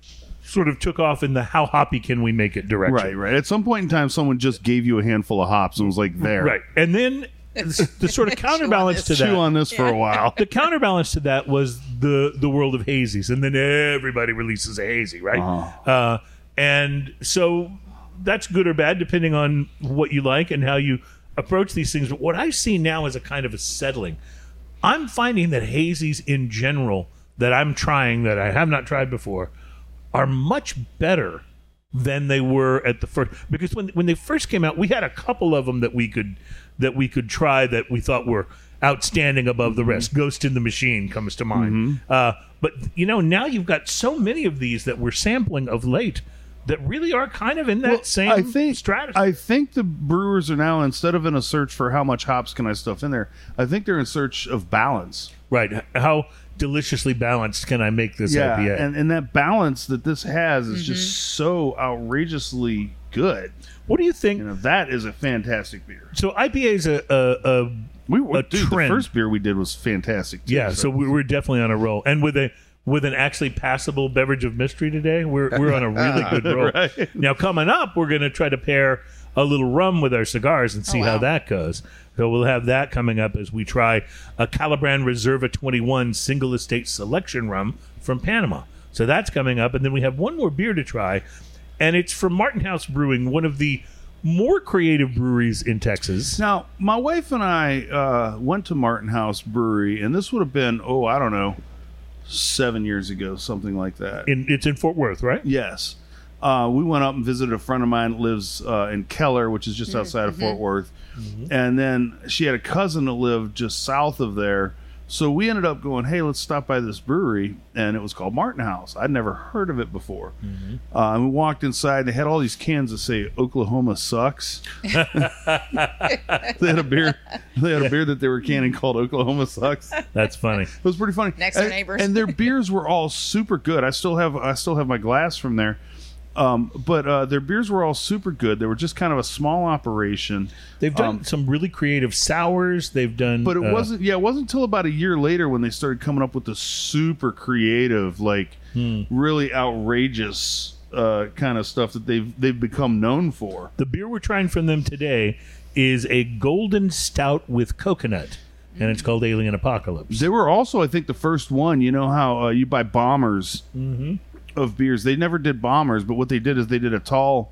Speaker 3: sort of took off in the how hoppy can we make it direction.
Speaker 2: Right. At some point in time, someone just gave you a handful of hops and was like, there.
Speaker 3: Right. And then the sort of counterbalance to that.
Speaker 2: Chew on this for a while.
Speaker 3: The counterbalance to that was the world of hazies, and then everybody releases a hazy, right? And so that's good or bad depending on what you like and how you approach these things. But what I see now is a kind of a settling. I'm finding that hazies in general that I'm trying that I have not tried before are much better than they were at the first. Because when they first came out, we had a couple of them that we could try that we thought were outstanding above the rest. Ghost in the Machine comes to mind. But now you've got so many of these that we're sampling of late that really are kind of in that same strategy.
Speaker 2: I think the brewers are now, instead of in a search for how much hops can I stuff in there, I think they're in search of balance.
Speaker 3: Right. How deliciously balanced can I make this IPA?
Speaker 2: And that balance that this has is just so outrageously good.
Speaker 3: What do you think?
Speaker 2: That is a fantastic beer.
Speaker 3: So IPA is a
Speaker 2: Dude, the
Speaker 3: trend.
Speaker 2: first beer we did was fantastic too.
Speaker 3: Yeah, so we're definitely on a roll. And with an actually passable beverage of mystery today, we're on a really good roll.
Speaker 2: Right.
Speaker 3: Now, coming up, we're going to try to pair a little rum with our cigars and see how that goes. So we'll have that coming up as we try a Calibran Reserva 21 Single Estate Selection Rum from Panama. So that's coming up. And then we have one more beer to try, and it's from Martin House Brewing, one of the more creative breweries in Texas.
Speaker 2: Now, my wife and I went to Martin House Brewery, and this would have been, 7 years ago, something like that.
Speaker 3: It's in Fort Worth, right?
Speaker 2: Yes. We went up and visited a friend of mine that lives in Keller, which is just outside of Fort Worth. And then she had a cousin that lived just south of there. So we ended up going, hey, let's stop by this brewery. And it was called Martin House. I'd never heard of it before. And we walked inside. They had all these cans that say Oklahoma sucks. They had a beer that they were canning called Oklahoma sucks.
Speaker 3: That's funny.
Speaker 2: It was pretty funny.
Speaker 4: Next door neighbors.
Speaker 2: And their beers were all super good. I still have my glass from there. But their beers were all super good. They were just kind of a small operation.
Speaker 3: They've done some really creative sours. They've done,
Speaker 2: but it wasn't until about a year later when they started coming up with the super creative, really outrageous kind of stuff that they've become known for.
Speaker 3: The beer we're trying from them today is a golden stout with coconut, and it's called Alien Apocalypse.
Speaker 2: They were also, I think, the first one. You know how you buy bombers of beers. They never did bombers, but what they did is they did a tall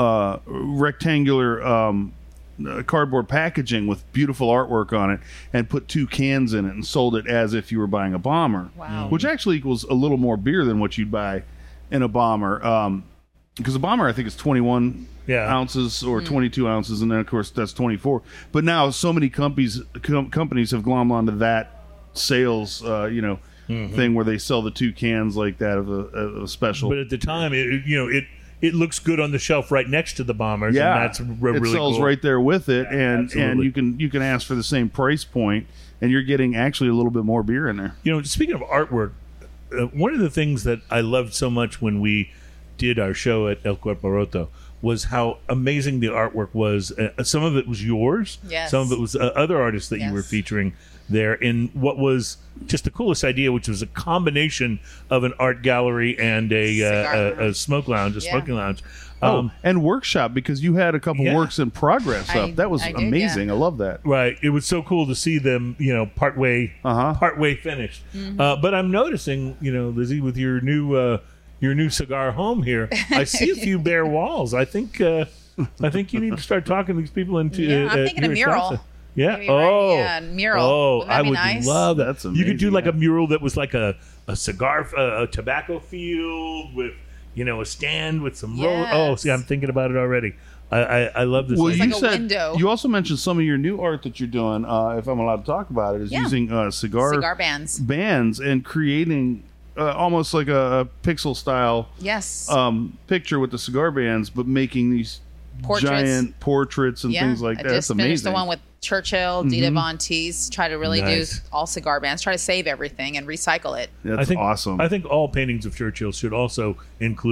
Speaker 2: rectangular cardboard packaging with beautiful artwork on it and put 2 cans in it and sold it as if you were buying a bomber.
Speaker 4: Wow.
Speaker 2: Which actually equals a little more beer than what you'd buy in a bomber. Because a bomber, I think, is 21 ounces or 22 ounces, and then, of course, that's 24. But now so many companies have glommed onto that sales, thing where they sell the 2 cans like that of a special.
Speaker 3: But at the time, it looks good on the shelf right next to the bombers.
Speaker 2: Yeah,
Speaker 3: and that's really
Speaker 2: it sells
Speaker 3: cool.
Speaker 2: right there with it, and
Speaker 3: absolutely.
Speaker 2: you can ask for the same price point, and you're getting actually a little bit more beer in there.
Speaker 3: Speaking of artwork, one of the things that I loved so much when we did our show at El Cuerpo Roto was how amazing the artwork was. Some of it was yours.
Speaker 4: Yes.
Speaker 3: Some of it was other artists that you were featuring there in what was just the coolest idea, which was a combination of an art gallery and a smoke lounge, smoking lounge.
Speaker 2: And workshop, because you had a couple works in progress up. That was amazing. I love that.
Speaker 3: Right. It was so cool to see them, partway finished. But I'm noticing, Lizzie, with your new cigar home here, I see a few bare walls. I think you need to start talking to these people into.
Speaker 4: I'm thinking a mural.
Speaker 3: Yeah.
Speaker 4: Mural.
Speaker 3: Oh,
Speaker 4: Wouldn't that
Speaker 3: I
Speaker 4: be
Speaker 3: would
Speaker 4: nice?
Speaker 3: love that.
Speaker 2: That's
Speaker 3: You could do
Speaker 2: amazing,
Speaker 3: like a mural that was like a cigar, a tobacco field with, a stand with some roll. Oh, see, I'm thinking about it already. I love this.
Speaker 2: Well,
Speaker 4: It's
Speaker 2: you
Speaker 4: like a
Speaker 2: said
Speaker 4: window.
Speaker 2: you also mentioned some of your new art that you're doing. If I'm allowed to talk about it, is using
Speaker 4: Cigar bands.
Speaker 2: and creating almost like a pixel style
Speaker 4: Yes.
Speaker 2: picture with the cigar bands, but making these
Speaker 4: Portraits.
Speaker 2: giant portraits and things like that.
Speaker 4: I just
Speaker 2: That's
Speaker 4: finished the
Speaker 2: amazing.
Speaker 4: one with Churchill, Dita Von Teese. Try to really
Speaker 3: Nice.
Speaker 4: do all cigar bands. Try to save everything and recycle it.
Speaker 2: That's
Speaker 3: I think
Speaker 2: awesome.
Speaker 3: I think all paintings of Churchill should also include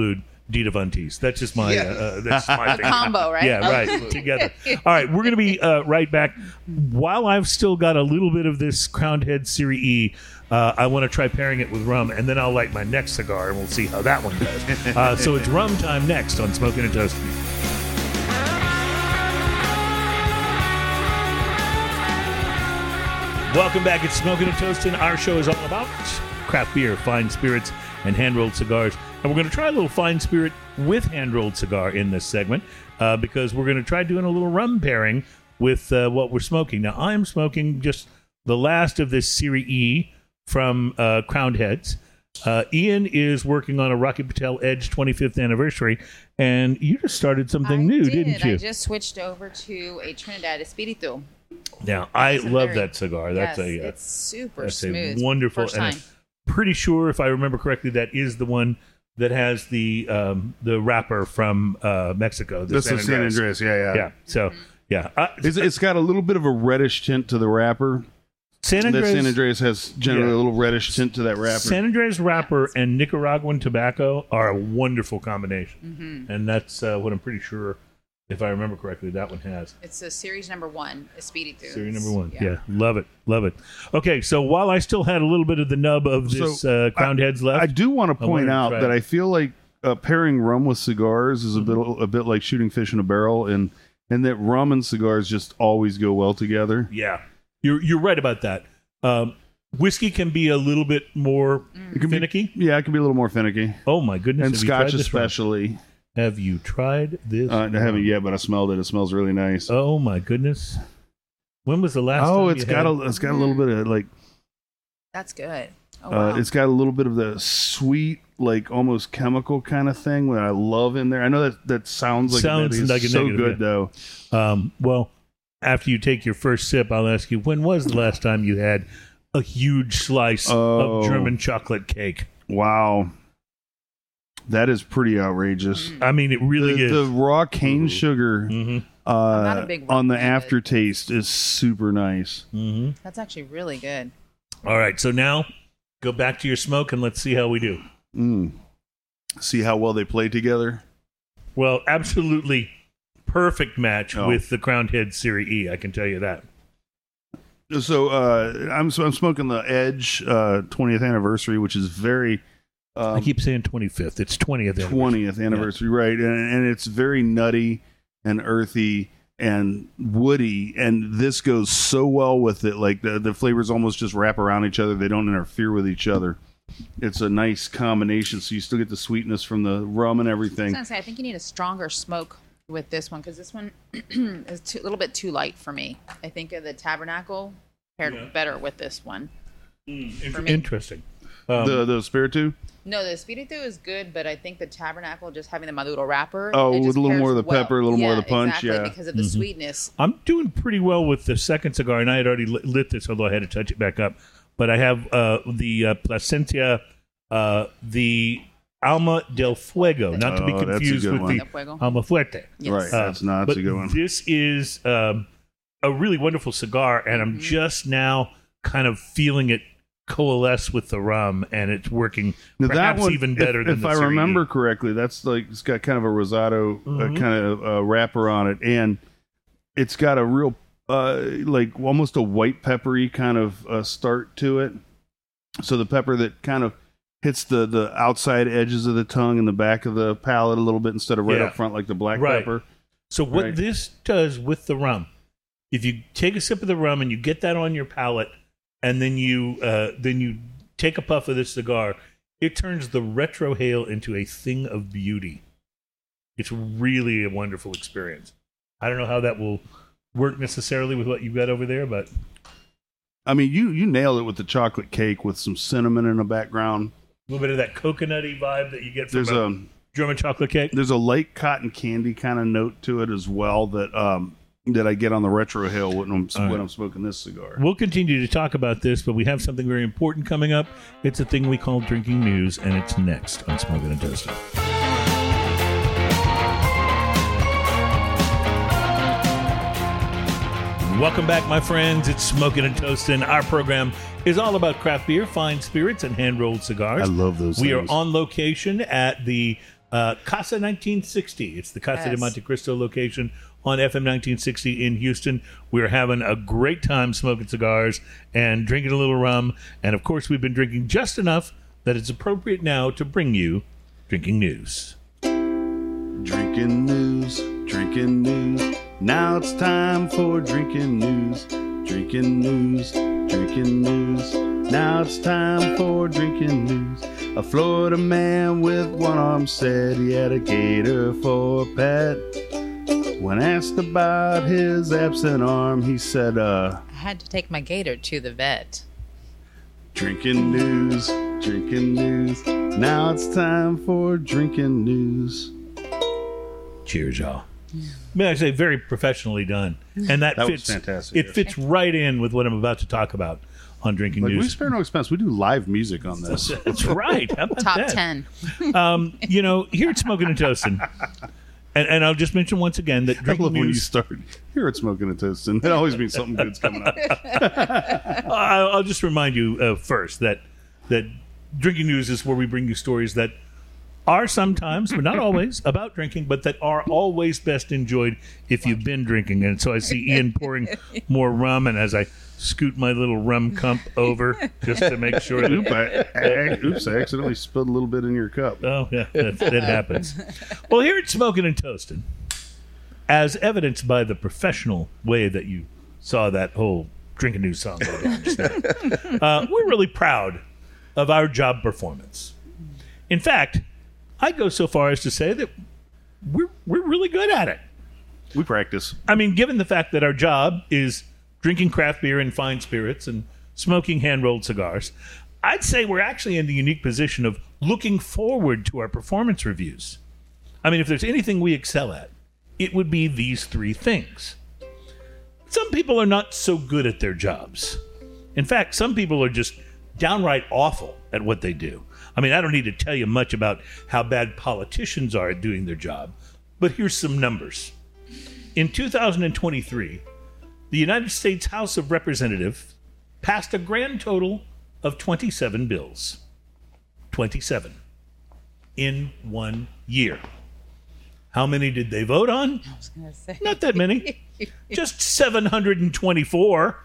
Speaker 3: Dita Von Teese. That's just my that's my thing.
Speaker 4: Combo, right?
Speaker 3: Yeah, right. Together. All right, we're going to be right back. While I've still got a little bit of this Crowned Head Series E, I want to try pairing it with rum, and then I'll light my next cigar, and we'll see how that one goes. So it's rum time next on Smoking and Toasting. Welcome back. It's Smoking and Toasting. Our show is all about craft beer, fine spirits, and hand-rolled cigars. And we're going to try a little fine spirit with hand-rolled cigar in this segment because we're going to try doing a little rum pairing with what we're smoking. Now, I'm smoking just the last of this Series E from Crowned Heads. Ian is working on a Rocky Patel Edge 25th anniversary, and you just started something new, didn't you?
Speaker 4: I just switched over to a Trinidad Espiritu.
Speaker 3: Now, I love that cigar.
Speaker 4: Yes,
Speaker 3: That's
Speaker 4: it's super
Speaker 3: that's
Speaker 4: smooth.
Speaker 3: a wonderful,
Speaker 4: First
Speaker 3: and
Speaker 4: time.
Speaker 3: I'm pretty sure, if I remember correctly, that is the one that has the wrapper from Mexico.
Speaker 2: That's the San Andreas.
Speaker 3: Yeah. So,
Speaker 2: It's got a little bit of a reddish tint to the wrapper.
Speaker 3: San Andreas,
Speaker 2: San Andreas has generally a little reddish tint to that wrapper.
Speaker 3: San Andreas wrapper and Nicaraguan tobacco are a wonderful combination, and that's what I'm pretty sure, if I remember correctly, that one has.
Speaker 4: It's a series number 1, Espiritu.
Speaker 3: Series number 1. Yeah, love it. Okay, so while I still had a little bit of the nub of this Crowned Heads left,
Speaker 2: I do want to point out
Speaker 3: try
Speaker 2: that
Speaker 3: it.
Speaker 2: I feel like pairing rum with cigars is a bit like shooting fish in a barrel, and that rum and cigars just always go well together.
Speaker 3: Yeah, you're right about that. Whiskey can be a little bit more finicky.
Speaker 2: It can be a little more finicky.
Speaker 3: Oh my goodness!
Speaker 2: And
Speaker 3: Have you tried
Speaker 2: Scotch
Speaker 3: this rum?
Speaker 2: especially.
Speaker 3: Have you tried this?
Speaker 2: I haven't yet, but I smelled it. It smells really nice.
Speaker 3: Oh my goodness! When was the last time
Speaker 2: Oh,
Speaker 3: you
Speaker 2: it's got a little bit of like.
Speaker 4: That's good. Oh, wow.
Speaker 2: It's got a little bit of the sweet, like almost chemical kind of thing that I love in there. I know that sounds like a negative, good though.
Speaker 3: Well, after you take your first sip, I'll ask you, when was the last time you had a huge slice of German chocolate cake?
Speaker 2: Wow. That is pretty outrageous.
Speaker 3: I mean, it really is.
Speaker 2: The raw cane sugar
Speaker 4: not a big
Speaker 2: on the
Speaker 4: rum fan, but-
Speaker 2: aftertaste is super nice.
Speaker 4: That's actually really good.
Speaker 3: All right, so now go back to your smoke and let's see how we do.
Speaker 2: See how well they play together?
Speaker 3: Well, absolutely perfect match with the Crowned Head Series E, I can tell you that.
Speaker 2: So I'm smoking the Edge 20th anniversary, which is very...
Speaker 3: I keep saying 25th. It's 20th anniversary.
Speaker 2: 20th anniversary, right. And it's very nutty and earthy and woody, and this goes so well with it. Like the flavors almost just wrap around each other. They don't interfere with each other. It's a nice combination, so you still get the sweetness from the rum and everything.
Speaker 4: I think you need a stronger smoke with this one because this one is a little bit too light for me. I think the Tabernacle paired better with this one. For me.
Speaker 3: Interesting.
Speaker 2: The Spiritu?
Speaker 4: No, the Espiritu is good, but I think the Tabernacle, just having the Maduro wrapper.
Speaker 2: Oh,
Speaker 4: it
Speaker 2: with
Speaker 4: just
Speaker 2: a little
Speaker 4: pairs
Speaker 2: more of the
Speaker 4: well.
Speaker 2: pepper, a little more of the punch,
Speaker 4: exactly,
Speaker 2: yeah.
Speaker 4: because of the sweetness.
Speaker 3: I'm doing pretty well with the second cigar, and I had already lit this, although I had to touch it back up. But I have the Plasencia, the Alma del Fuego, not to be
Speaker 2: Oh, that's a
Speaker 3: confused
Speaker 2: good
Speaker 3: with
Speaker 2: one.
Speaker 3: the
Speaker 4: Fuego.
Speaker 3: Alma Fuerte.
Speaker 4: Yes.
Speaker 2: Right, that's not
Speaker 3: But
Speaker 2: a good one.
Speaker 3: this is a really wonderful cigar, and I'm just now kind of feeling it coalesce with the rum, and it's working
Speaker 2: Now,
Speaker 3: perhaps
Speaker 2: that one,
Speaker 3: even better than
Speaker 2: if
Speaker 3: the
Speaker 2: I
Speaker 3: Series
Speaker 2: remember
Speaker 3: E.
Speaker 2: correctly, that's like it's got kind of a rosado kind of wrapper on it, and it's got a real like almost a white peppery kind of start to it. So the pepper that kind of hits the outside edges of the tongue and the back of the palate a little bit instead of right up front like the black pepper.
Speaker 3: So what
Speaker 2: Right.
Speaker 3: this does with the rum, if you take a sip of the rum and you get that on your palate, and then you take a puff of this cigar, it turns the retrohale into a thing of beauty. It's really a wonderful experience. I don't know how that will work necessarily with what you've got over there, but
Speaker 2: I mean, you nailed it with the chocolate cake with some cinnamon in the background.
Speaker 3: a little bit of that coconutty vibe that you get from
Speaker 2: There's
Speaker 3: a German chocolate cake.
Speaker 2: There's a light cotton candy kind of note to it as well that that I get on the retrohale when I'm smoking this cigar.
Speaker 3: We'll continue to talk about this, but we have something very important coming up. It's a thing we call Drinking News, and it's next on Smoking and Toasting. Welcome back, my friends. It's Smoking and Toasting. Our program is all about craft beer, fine spirits, and hand-rolled cigars.
Speaker 2: I love those
Speaker 3: We
Speaker 2: things.
Speaker 3: are on location at the Casa 1960. It's the Casa de Monte Cristo location on FM 1960 in Houston. We're having a great time smoking cigars and drinking a little rum. And, of course, we've been drinking just enough that it's appropriate now to bring you Drinking News.
Speaker 2: Drinking news, drinking news. Now it's time for drinking news. Drinking news, drinking news. Now it's time for drinking news. A Florida man with one arm said he had a gator for a pet. When asked about his absent arm, he said,
Speaker 6: I had to take my gator to the vet.
Speaker 2: drinking news, drinking news. Now it's time for drinking news.
Speaker 3: Cheers, y'all. May I say, very professionally done. And that
Speaker 2: was
Speaker 3: fits
Speaker 2: fantastic,
Speaker 3: It
Speaker 2: yes.
Speaker 3: fits right in with what I'm about to talk about on Drinking
Speaker 2: Like, we
Speaker 3: News.
Speaker 2: spare no expense. We do live music on this.
Speaker 3: That's right. How about
Speaker 4: Top
Speaker 3: that?
Speaker 4: 10.
Speaker 3: You know, here at Smoking and Toasting, and I'll just mention once again that
Speaker 2: I
Speaker 3: Drinking
Speaker 2: love when you
Speaker 3: News.
Speaker 2: start here at Smoking and Toasting. It always means something good's coming up.
Speaker 3: I'll just remind you first that Drinking News is where we bring you stories that are sometimes, but not always, about drinking, but that are always best enjoyed if you've been drinking. And so I see Ian pouring more rum, and as I scoot my little rum cup over just to make sure that...
Speaker 2: Oops, I accidentally spilled a little bit in your cup.
Speaker 3: Oh, yeah, that happens. Well, here at Smoking and Toasting, as evidenced by the professional way that you saw that whole Drinking News song go down just now, we're really proud of our job performance. In fact, I'd go so far as to say that we're really good at it.
Speaker 2: We practice.
Speaker 3: I mean, given the fact that our job is drinking craft beer and fine spirits and smoking hand-rolled cigars, I'd say we're actually in the unique position of looking forward to our performance reviews. I mean, if there's anything we excel at, it would be these three things. Some people are not so good at their jobs. In fact, some people are just downright awful at what they do. I mean, I don't need to tell you much about how bad politicians are at doing their job, but here's some numbers. In 2023, the United States House of Representatives passed a grand total of 27 bills. 27. In 1 year. How many did they vote on?
Speaker 6: I was going to say.
Speaker 3: Not that many. Just 724.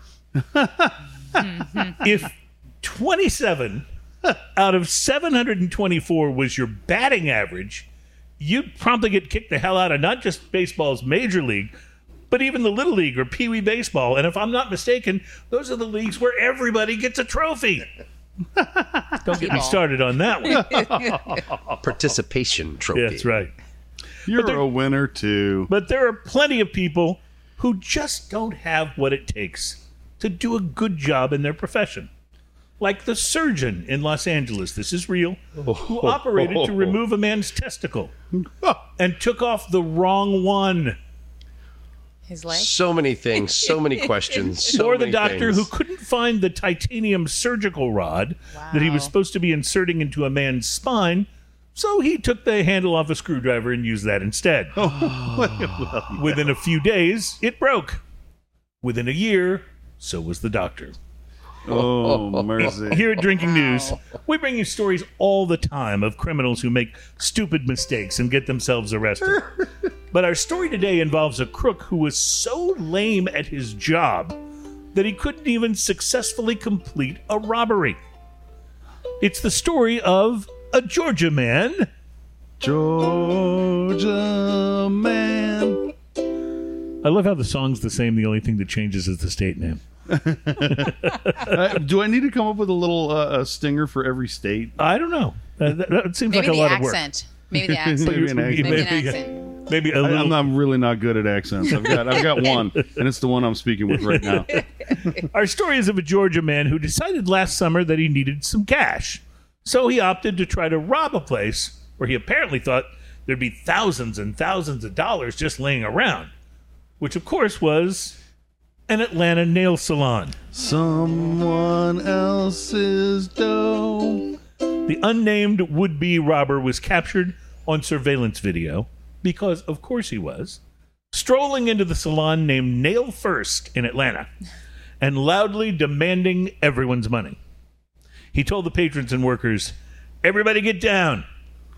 Speaker 3: If 27 out of 724 was your batting average, you'd promptly get kicked the hell out of not just baseball's major league, but even the Little League or Pee Wee Baseball. And if I'm not mistaken, those are the leagues where everybody gets a trophy. Don't get me started on that one.
Speaker 5: Participation trophy.
Speaker 3: That's right.
Speaker 2: You're a winner, too.
Speaker 3: But there are plenty of people who just don't have what it takes to do a good job in their profession. Like the surgeon in Los Angeles, this is real, who operated to remove a man's testicle and took off the wrong one.
Speaker 6: His leg?
Speaker 5: So many things, so many questions. So
Speaker 3: Or the
Speaker 5: many
Speaker 3: doctor
Speaker 5: things.
Speaker 3: who couldn't find the titanium surgical rod that he was
Speaker 6: Wow.
Speaker 3: supposed to be inserting into a man's spine, so he took the handle off a screwdriver and used that instead. Within a few days, it broke. Within a year, so was the doctor.
Speaker 2: Oh, mercy.
Speaker 3: Here at Drinking News, we bring you stories all the time of criminals who make stupid mistakes and get themselves arrested. But our story today involves a crook who was so lame at his job that he couldn't even successfully complete a robbery. It's the story of a Georgia man.
Speaker 2: Georgia man.
Speaker 3: I love how the song's the same. The only thing that changes is the state name.
Speaker 2: Do I need to come up with a little stinger for every state?
Speaker 3: I don't know. That seems
Speaker 4: Maybe
Speaker 3: like a
Speaker 4: the
Speaker 3: lot of work.
Speaker 4: accent. Maybe the accent.
Speaker 2: Maybe an accent.
Speaker 4: Maybe an accent.
Speaker 3: Maybe a little.
Speaker 2: I'm really not good at accents. I've got one, and it's the one I'm speaking with right now.
Speaker 3: Our story is of a Georgia man who decided last summer that he needed some cash. So he opted to try to rob a place where he apparently thought there'd be thousands and thousands of dollars just laying around, which of course was an Atlanta nail salon.
Speaker 2: Someone else's dough.
Speaker 3: The unnamed would-be robber was captured on surveillance video, because of course he was, strolling into the salon named Nail First in Atlanta and loudly demanding everyone's money. He told the patrons and workers, "Everybody get down.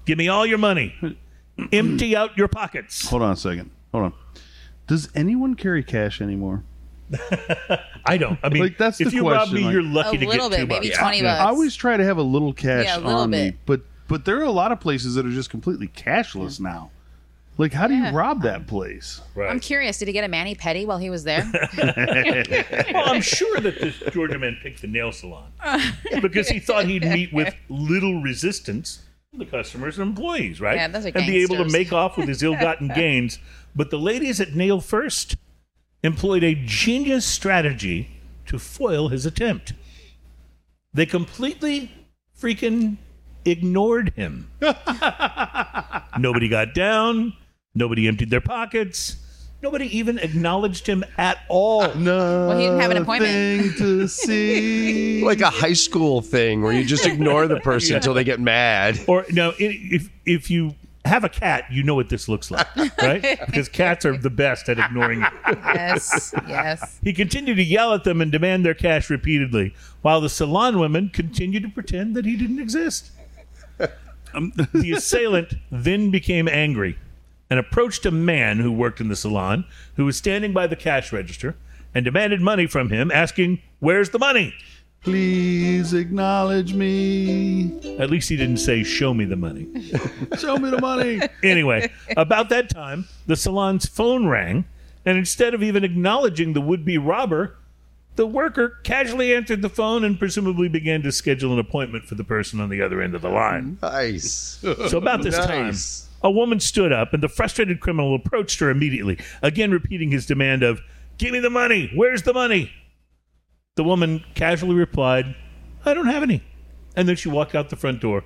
Speaker 3: Give me all your money. Empty out your pockets.
Speaker 2: Hold on a second. Hold on. Does anyone carry cash anymore?
Speaker 3: I don't. I mean,
Speaker 2: Like, that's
Speaker 3: if
Speaker 2: the
Speaker 3: you rob
Speaker 2: question,
Speaker 3: me,
Speaker 2: like-
Speaker 3: you're lucky
Speaker 4: A
Speaker 3: to
Speaker 4: little
Speaker 3: get
Speaker 4: bit,
Speaker 3: $2.
Speaker 4: maybe 20 bucks.
Speaker 2: I always try to have a little cash
Speaker 4: Yeah, a little
Speaker 2: on me,
Speaker 4: bit.
Speaker 2: but there are a lot of places that are just completely cashless now. Like, how do you
Speaker 4: Yeah.
Speaker 2: rob that place?
Speaker 3: Right.
Speaker 4: I'm curious. Did he get a mani-pedi while he was there?
Speaker 3: Well, I'm sure that this Georgia man picked the nail salon because he thought he'd meet with little resistance from the customers and employees, right?
Speaker 4: Yeah, those are
Speaker 3: and be able to
Speaker 4: gangsters.
Speaker 3: make off with his ill-gotten gains. But the ladies at Nail First employed a genius strategy to foil his attempt. They completely freaking ignored him. Nobody got down. Nobody emptied their pockets. Nobody even acknowledged him at all.
Speaker 2: No.
Speaker 4: Well, he didn't have an appointment.
Speaker 2: to see.
Speaker 5: Like a high school thing where you just ignore the person until they get mad.
Speaker 3: Or no, if you have a cat, you know what this looks like, right? Because cats are the best at ignoring you.
Speaker 4: Yes. Yes.
Speaker 3: He continued to yell at them and demand their cash repeatedly, while the salon women continued to pretend that he didn't exist. The assailant then became angry and approached a man who worked in the salon, who was standing by the cash register, and demanded money from him, asking, "Where's the money?"
Speaker 2: Please acknowledge me.
Speaker 3: At least he didn't say, "Show me the money."
Speaker 2: Show me the money.
Speaker 3: Anyway, about that time, the salon's phone rang, and instead of even acknowledging the would-be robber, the worker casually answered the phone and presumably began to schedule an appointment for the person on the other end of the line.
Speaker 5: Nice.
Speaker 3: So about this time, a woman stood up, and the frustrated criminal approached her immediately, again repeating his demand of, "Give me the money! Where's the money?" The woman casually replied, "I don't have any." And then she walked out the front door.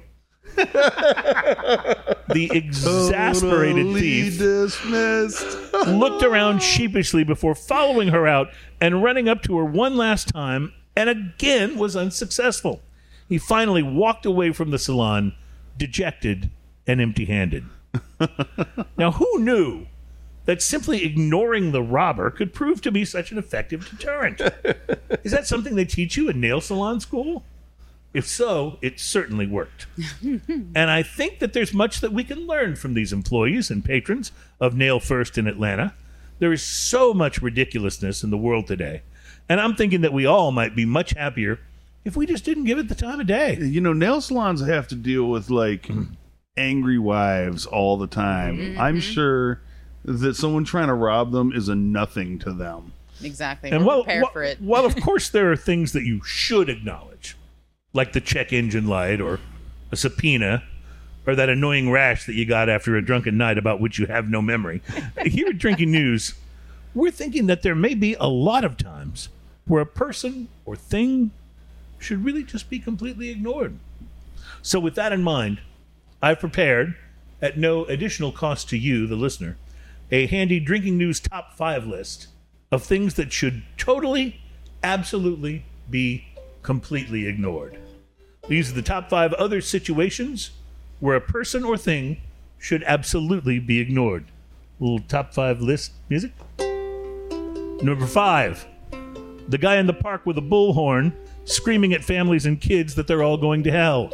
Speaker 3: The exasperated
Speaker 2: Totally
Speaker 3: thief
Speaker 2: dismissed.
Speaker 3: looked around sheepishly before following her out and running up to her one last time, and again was unsuccessful. He finally walked away from the salon, dejected and empty-handed. Now, who knew that simply ignoring the robber could prove to be such an effective deterrent? Is that something they teach you in nail salon school? If so, it certainly worked. And I think that there's much that we can learn from these employees and patrons of Nail First in Atlanta. There is so much ridiculousness in the world today. And I'm thinking that we all might be much happier if we just didn't give it the time of day.
Speaker 2: You know, nail salons have to deal with like angry wives all the time.
Speaker 4: Mm-hmm.
Speaker 2: I'm sure that someone trying to rob them is a nothing to them.
Speaker 4: Exactly.
Speaker 3: And
Speaker 4: We're prepared for it.
Speaker 3: while of course there are things that you should acknowledge, like the check engine light or a subpoena or that annoying rash that you got after a drunken night about which you have no memory. Here at Drinking News, we're thinking that there may be a lot of times where a person or thing should really just be completely ignored. So with that in mind, I've prepared, at no additional cost to you, the listener, a handy Drinking News top 5 list of things that should totally, absolutely be completely ignored. These are the top 5 other situations where a person or thing should absolutely be ignored. Little top 5 list music. Number 5, the guy in the park with a bullhorn screaming at families and kids that they're all going to hell.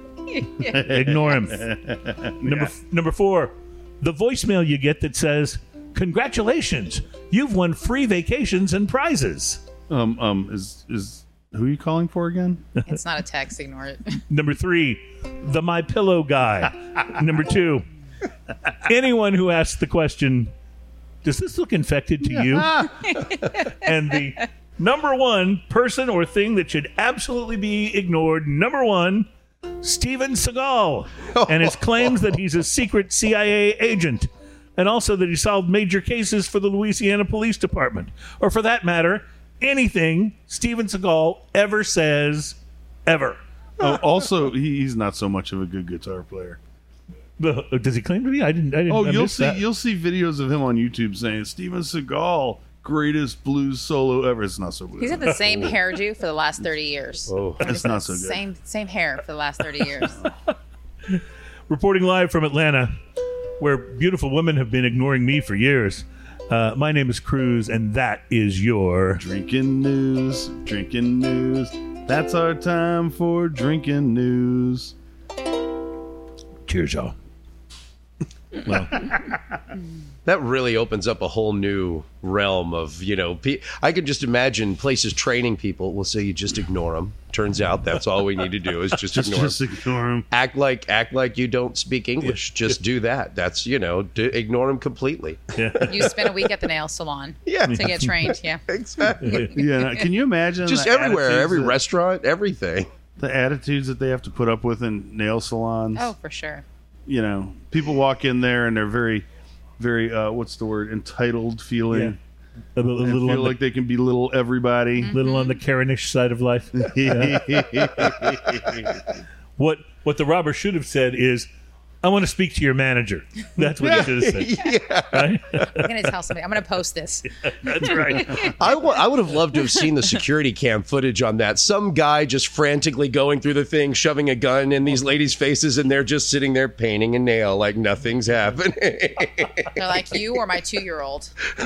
Speaker 3: Ignore him. Number 4, the voicemail you get that says, "Congratulations, you've won free vacations and prizes."
Speaker 2: Is who are you calling for again?
Speaker 4: It's not a text. Ignore it.
Speaker 3: Number 3, the My Pillow guy. Number 2, anyone who asks the question, "Does this look infected to you?" And the number 1 person or thing that should absolutely be ignored, number 1, Steven Seagal and his claims that he's a secret CIA agent, and also that he solved major cases for the Louisiana Police Department, or for that matter, anything Steven Seagal ever says, ever.
Speaker 2: Also, he's not so much of a good guitar player.
Speaker 3: Does he claim to be? I didn't.
Speaker 2: Oh,
Speaker 3: I
Speaker 2: you'll
Speaker 3: missed
Speaker 2: see.
Speaker 3: that.
Speaker 2: You'll see videos of him on YouTube saying Steven Seagal, greatest blues solo ever. It's not so good.
Speaker 4: He's had the same hairdo for the last 30 years.
Speaker 2: Oh, it's not so good.
Speaker 4: Same hair for the last 30 years.
Speaker 3: Reporting live from Atlanta, where beautiful women have been ignoring me for years. My name is Cruz, and that is your
Speaker 2: Drinking news, drinking news. That's our time for drinking news.
Speaker 3: Cheers, y'all. Well,
Speaker 5: That really opens up a whole new realm of, I could just imagine places training people. We'll say you just ignore them. Turns out that's all we need to do is just ignore them.
Speaker 2: Just ignore him.
Speaker 5: Act like you don't speak English. Just do that. That's, ignore them completely.
Speaker 4: You spend a week at the nail salon
Speaker 5: Yeah.
Speaker 4: to get trained. Yeah.
Speaker 5: Exactly.
Speaker 2: Yeah, can you imagine
Speaker 5: Just
Speaker 2: the
Speaker 5: everywhere,
Speaker 2: attitudes
Speaker 5: every
Speaker 2: that-
Speaker 5: restaurant, everything.
Speaker 2: the attitudes that they have to put up with in nail salons?
Speaker 4: Oh, for sure.
Speaker 2: People walk in there and they're very, very what's the word, entitled feeling.
Speaker 3: a
Speaker 2: And
Speaker 3: little,
Speaker 2: feel
Speaker 3: on
Speaker 2: like they can belittle everybody.
Speaker 3: little on the Karenish side of life. What the robber should have said is, I want to speak to your manager. That's what he should have said. Right?
Speaker 4: I'm going to tell somebody. I'm going to post this.
Speaker 3: That's right.
Speaker 5: I would have loved to have seen the security cam footage on that. Some guy just frantically going through the thing, shoving a gun in these ladies' faces, and they're just sitting there painting a nail like nothing's happening.
Speaker 4: They're like, you or my 2-year-old.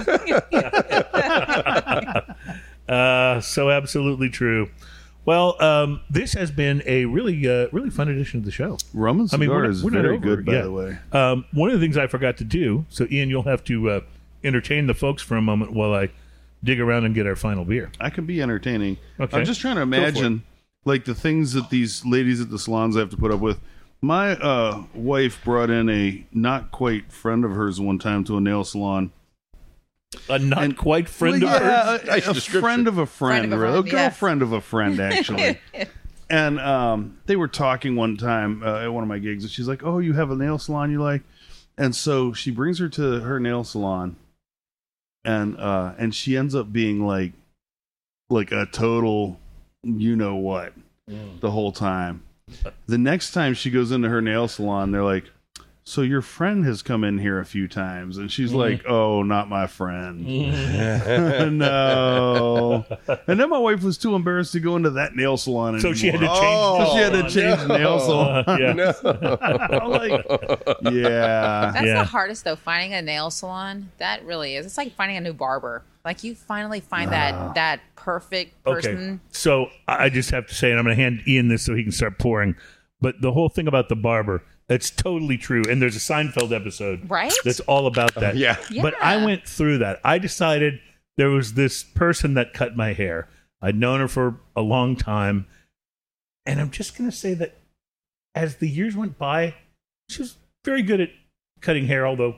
Speaker 3: So absolutely true. Well, this has been a really fun edition of the show.
Speaker 2: Rum and cigar is
Speaker 3: we're not
Speaker 2: very
Speaker 3: over,
Speaker 2: good, by
Speaker 3: yeah.
Speaker 2: the way.
Speaker 3: One of the things I forgot to do, so Ian, you'll have to entertain the folks for a moment while I dig around and get our final beer.
Speaker 2: I can be entertaining.
Speaker 3: Okay.
Speaker 2: I'm just trying to
Speaker 3: for
Speaker 2: imagine, like, the things that these ladies at the salons have to put up with. My wife brought in a not quite friend of hers one time to a nail salon.
Speaker 3: A not quite friend
Speaker 2: Well,
Speaker 3: of
Speaker 2: yeah,
Speaker 3: hers.
Speaker 2: a friend of a friend,
Speaker 4: Friend of a
Speaker 2: really.
Speaker 4: friend,
Speaker 2: A
Speaker 4: yeah.
Speaker 2: girlfriend of a friend, actually. And they were talking one time at one of my gigs, and she's like, "Oh, you have a nail salon you like?" And so she brings her to her nail salon, and she ends up being like a total, you know what, the whole time. The next time she goes into her nail salon, they're like, "So your friend has come in here a few times," and she's like, "Oh, not my friend." No. And then my wife was too embarrassed to go into that nail salon
Speaker 3: So
Speaker 2: anymore.
Speaker 3: she had to change.
Speaker 5: Oh,
Speaker 2: So she had to change the nail salon.
Speaker 3: Yeah.
Speaker 2: I'm like, yeah.
Speaker 4: That's
Speaker 3: Yeah.
Speaker 4: the hardest, though, finding a nail salon. That really is. It's like finding a new barber. Like, you finally find that perfect person.
Speaker 3: Okay. So I just have to say, and I'm going to hand Ian this so he can start pouring. But the whole thing about the barber, that's totally true. And there's a Seinfeld episode
Speaker 4: Right?
Speaker 3: that's all about that.
Speaker 5: yeah.
Speaker 3: But I went through that. I decided there was this person that cut my hair. I'd known her for a long time. And I'm just going to say that as the years went by, she was very good at cutting hair, although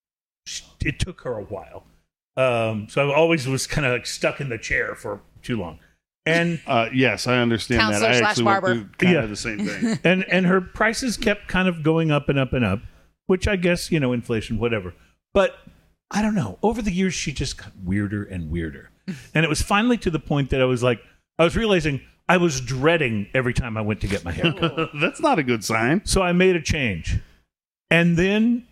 Speaker 3: it took her a while. So I always was kind of like stuck in the chair for too long. And
Speaker 2: Yes, I understand that.
Speaker 4: Counselor
Speaker 2: I
Speaker 4: slash
Speaker 2: actually went
Speaker 4: barber.
Speaker 2: through kind
Speaker 3: Yeah.
Speaker 2: of the same thing.
Speaker 3: and her prices kept kind of going up and up and up, which I guess, inflation, whatever. But I don't know. Over the years, she just got weirder and weirder. And it was finally to the point that I was realizing I was dreading every time I went to get my hair cut.
Speaker 2: That's not a good sign.
Speaker 3: So I made a change. And then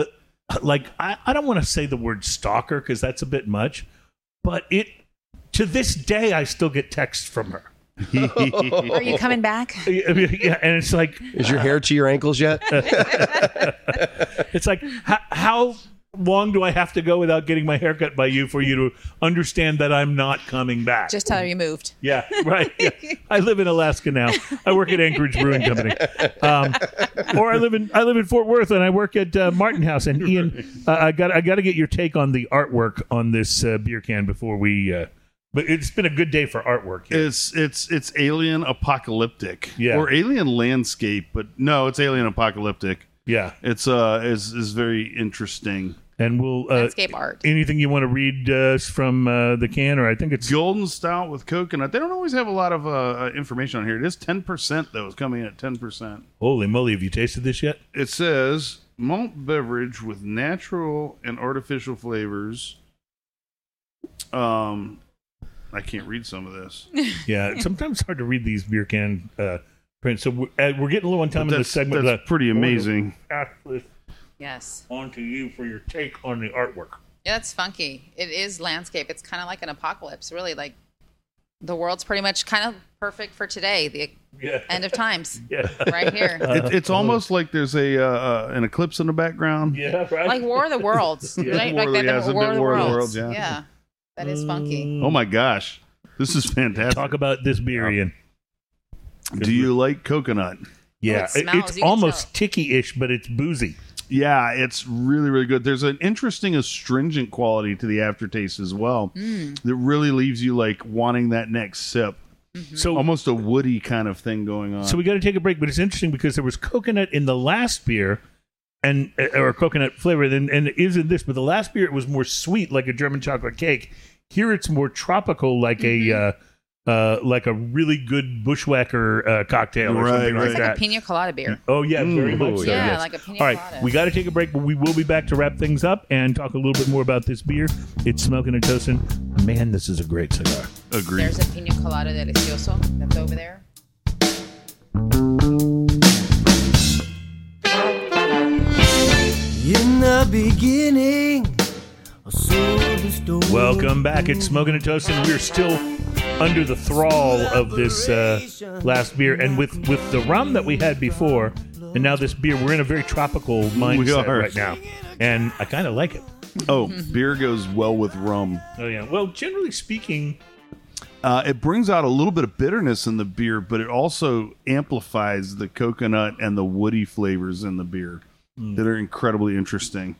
Speaker 3: I don't want to say the word stalker because that's a bit much, but to this day, I still get texts from her.
Speaker 4: Are you coming back?
Speaker 3: Yeah, and it's like,
Speaker 5: Is your hair to your ankles yet?
Speaker 3: it's like, how long do I have to go without getting my hair cut by you for you to understand that I'm not coming back?
Speaker 4: Just tell her you moved.
Speaker 3: Yeah, right. Yeah. I live in Alaska now. I work at Anchorage Brewing Company, or I live in Fort Worth and I work at Martin House. And Ian, I got to get your take on the artwork on this beer can before we. But it's been a good day for artwork here.
Speaker 2: It's alien apocalyptic,
Speaker 3: Yeah.
Speaker 2: or alien landscape, but no, it's alien apocalyptic.
Speaker 3: Yeah,
Speaker 2: It's is very interesting.
Speaker 3: and we'll
Speaker 4: Landscape art.
Speaker 3: anything you want to read from the can, or I think it's
Speaker 2: Golden stout with coconut. They don't always have a lot of information on here. It is 10% though. It's coming in at 10%.
Speaker 3: holy moly. Have you tasted this yet?
Speaker 2: It says malt beverage with natural and artificial flavors. I can't read some of this.
Speaker 3: Yeah, it's sometimes hard to read these beer can prints. So we're getting a little on time in this segment.
Speaker 2: That's pretty amazing.
Speaker 3: Pass this
Speaker 4: Yes.
Speaker 3: on to you for your take on the artwork.
Speaker 4: Yeah, that's funky. It is landscape. It's kind of like an apocalypse, really. Like, the world's pretty much kind of perfect for today, the
Speaker 3: Yeah.
Speaker 4: end of times,
Speaker 3: Yeah.
Speaker 4: right here.
Speaker 2: It's almost like there's an eclipse in the background.
Speaker 3: Yeah, right.
Speaker 4: Like War of the Worlds. Right?
Speaker 2: War
Speaker 4: Like
Speaker 2: of the-
Speaker 4: that,
Speaker 2: yeah, it's a
Speaker 4: War
Speaker 2: bit
Speaker 4: of the
Speaker 2: War of the
Speaker 4: Worlds.
Speaker 2: Worlds, yeah.
Speaker 4: That is funky.
Speaker 2: Oh my gosh, this is fantastic.
Speaker 3: Talk about this beer, Ian.
Speaker 2: Do you like coconut?
Speaker 3: Yeah,
Speaker 4: it smells.
Speaker 3: it's
Speaker 4: You can
Speaker 3: almost ticky-ish, but it's boozy.
Speaker 2: Yeah, it's really, really good. There's an interesting astringent quality to the aftertaste as well that really leaves you like wanting that next sip.
Speaker 3: So
Speaker 2: Almost a woody kind of thing going on.
Speaker 3: So we got to take a break, but it's interesting because there was coconut in the last beer, or coconut flavor, and it is in this. But the last beer, it was more sweet, like a German chocolate cake. Here, it's more tropical, like a really good bushwhacker cocktail or something like
Speaker 4: It's
Speaker 3: that.
Speaker 4: like a pina colada beer.
Speaker 3: Oh yeah, very much so.
Speaker 4: Yeah,
Speaker 3: yes.
Speaker 4: like a pina
Speaker 3: All right,
Speaker 4: colada.
Speaker 3: we got to take a break, but we will be back to wrap things up and talk a little bit more about this beer. It's Smoking and Toasting. Man, this is a great cigar.
Speaker 2: Agreed.
Speaker 4: There's a pina colada delicioso that's over there.
Speaker 7: In the beginning, I saw the story.
Speaker 3: Welcome back. It's Smoking and Toasting. We're still under the thrall of this last beer, and with the rum that we had before, and now this beer, we're in a very tropical mindset
Speaker 2: are.
Speaker 3: right now, and I kind of like it.
Speaker 2: Oh, beer goes well with rum.
Speaker 3: Oh yeah. Well, generally speaking,
Speaker 2: It brings out a little bit of bitterness in the beer, but it also amplifies the coconut and the woody flavors in the beer that are incredibly interesting.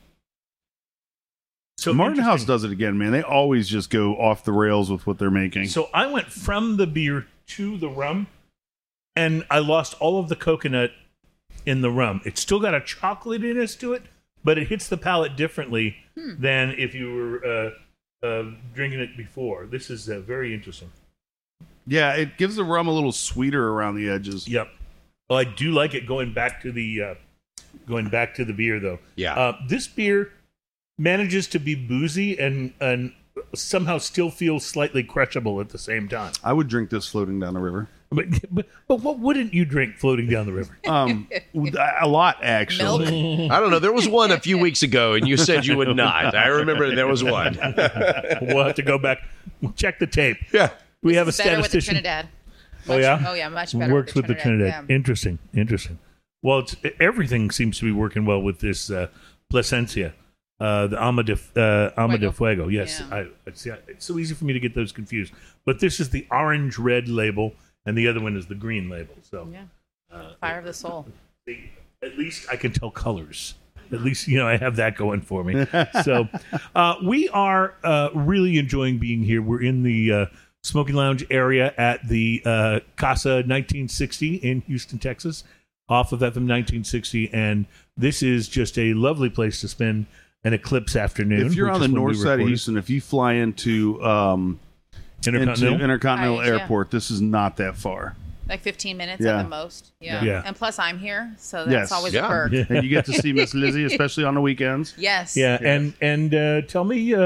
Speaker 3: so
Speaker 2: Martin House
Speaker 3: interesting.
Speaker 2: does it again, man. They always just go off the rails with what they're making.
Speaker 3: So I went from the beer to the rum, and I lost all of the coconut in the rum. It's still got a chocolatiness to it, but it hits the palate differently than if you were drinking it before. This is very interesting.
Speaker 2: Yeah, it gives the rum a little sweeter around the edges.
Speaker 3: Yep. Well, I do like it going back to the beer though.
Speaker 5: Yeah.
Speaker 3: This beer manages to be boozy and somehow still feels slightly crushable at the same time.
Speaker 2: I would drink this floating down the river.
Speaker 3: But what wouldn't you drink floating down the river?
Speaker 2: A lot, actually.
Speaker 4: Milk.
Speaker 5: I don't know. There was one a few weeks ago, and you said you would not. I remember there was one.
Speaker 3: We'll have to go back. We'll check the tape.
Speaker 5: Yeah.
Speaker 3: We have a
Speaker 4: Better with the
Speaker 3: statistician.
Speaker 4: Trinidad.
Speaker 3: Oh yeah.
Speaker 4: Oh yeah, much better.
Speaker 3: Works with the Trinidad.
Speaker 4: Yeah.
Speaker 3: Interesting. Well, everything seems to be working well with this Plasencia, the Alma de Fuego. Yes,
Speaker 4: Yeah.
Speaker 3: I see. It's so easy for me to get those confused. But this is the orange red label, and the other one is the green label. So
Speaker 4: Yeah. Fire of the soul.
Speaker 3: at least I can tell colors. At least, I have that going for me. So we are really enjoying being here. We're in the Smoking Lounge area at the Casa 1960 in Houston, Texas, off of FM 1960. And this is just a lovely place to spend an eclipse afternoon.
Speaker 2: If you're
Speaker 3: which
Speaker 2: on the
Speaker 3: is when we
Speaker 2: north side of
Speaker 3: recorded.
Speaker 2: Houston, if you fly into Intercontinental
Speaker 4: Right, yeah.
Speaker 2: Airport, this is not that far.
Speaker 4: Like 15 minutes
Speaker 2: Yeah.
Speaker 4: at the most. Yeah.
Speaker 3: Yeah.
Speaker 4: And plus, I'm here, so that's
Speaker 2: Yes.
Speaker 4: always
Speaker 5: Yeah.
Speaker 4: a perk.
Speaker 2: And you get to see Miss Lizzie, especially on the weekends.
Speaker 4: Yes.
Speaker 3: Yeah, and tell me,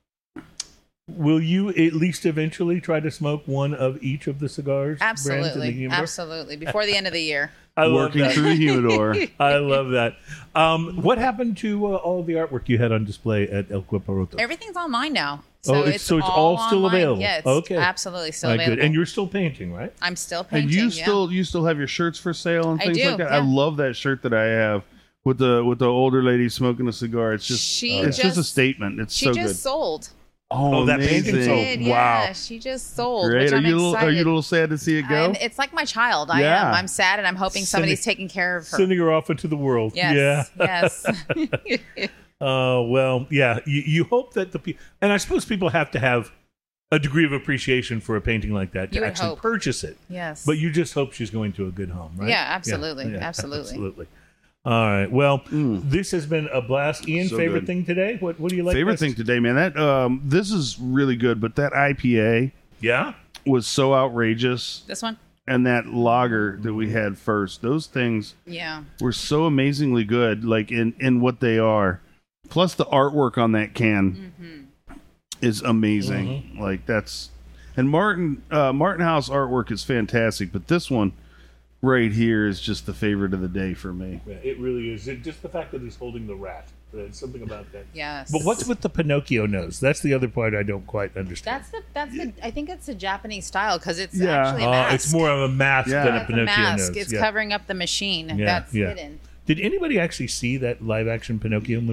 Speaker 3: will you at least eventually try to smoke one of each of the cigars? brands in the
Speaker 4: Absolutely.
Speaker 3: humidor?
Speaker 4: Absolutely. Before the end of the year.
Speaker 3: I love
Speaker 2: Working
Speaker 3: that.
Speaker 2: through the humidor.
Speaker 3: I love that. What happened to all of the artwork you had on display at El Cueparoto?
Speaker 4: Everything's online now.
Speaker 3: Oh,
Speaker 4: So
Speaker 3: it's all still
Speaker 4: online.
Speaker 3: available.
Speaker 4: Yeah, it's
Speaker 3: Okay.
Speaker 4: absolutely still
Speaker 3: All right,
Speaker 4: available.
Speaker 3: good. And you're still painting, right?
Speaker 4: I'm still
Speaker 2: And
Speaker 4: painting.
Speaker 2: you
Speaker 4: yeah.
Speaker 2: still have your shirts for sale and
Speaker 4: I
Speaker 2: things
Speaker 4: do,
Speaker 2: like that.
Speaker 4: yeah.
Speaker 2: I love that shirt that I have with the older lady smoking a cigar. It's just it's just a statement. It's
Speaker 4: She
Speaker 2: so
Speaker 4: just
Speaker 2: good.
Speaker 4: sold.
Speaker 3: Oh, that painting
Speaker 2: amazing.
Speaker 3: sold.
Speaker 4: Did,
Speaker 3: wow.
Speaker 4: Yeah, she just sold.
Speaker 2: Great.
Speaker 4: Which
Speaker 2: Are
Speaker 4: I'm
Speaker 2: you a
Speaker 4: excited.
Speaker 2: little sad to see it go?
Speaker 4: It's like my child. I
Speaker 2: Yeah.
Speaker 4: am. I'm sad, and I'm hoping somebody's taking care of her.
Speaker 3: Sending her off into the world.
Speaker 4: Yes.
Speaker 3: Yeah.
Speaker 4: Yes.
Speaker 3: Well, yeah. You hope that the people, and I suppose people have to have a degree of appreciation for a painting like that to
Speaker 4: You would
Speaker 3: actually
Speaker 4: hope.
Speaker 3: purchase it.
Speaker 4: Yes.
Speaker 3: But you just hope she's going to a good home, right?
Speaker 4: Yeah, absolutely. Absolutely.
Speaker 3: Absolutely. All right. Well, this has been a blast. Ian,
Speaker 2: So
Speaker 3: favorite
Speaker 2: good.
Speaker 3: thing today? What do you like?
Speaker 2: Favorite
Speaker 3: best?
Speaker 2: thing today, man. That this is really good, but that IPA
Speaker 3: Yeah.
Speaker 2: was so outrageous,
Speaker 4: This one?
Speaker 2: and that lager that we had first. Those things
Speaker 4: Yeah.
Speaker 2: were so amazingly good, like in what they are. Plus the artwork on that can is amazing. Like that's and Martin House artwork is fantastic, but this one right here is just the favorite of the day for me.
Speaker 3: Yeah, it really is. Just the fact that he's holding the rat. There's something about that.
Speaker 4: Yes.
Speaker 3: But what's with the Pinocchio nose? That's the other part I don't quite understand.
Speaker 4: That's the I think it's a Japanese style because it's
Speaker 2: Yeah.
Speaker 4: actually a mask.
Speaker 3: It's more of a mask
Speaker 2: Yeah.
Speaker 3: than a
Speaker 4: It's a
Speaker 3: Pinocchio
Speaker 4: mask.
Speaker 3: nose.
Speaker 4: It's
Speaker 3: Yeah.
Speaker 4: covering up the machine
Speaker 3: Yeah,
Speaker 4: that's
Speaker 3: yeah.
Speaker 4: hidden.
Speaker 3: Did anybody actually see that live action Pinocchio movie?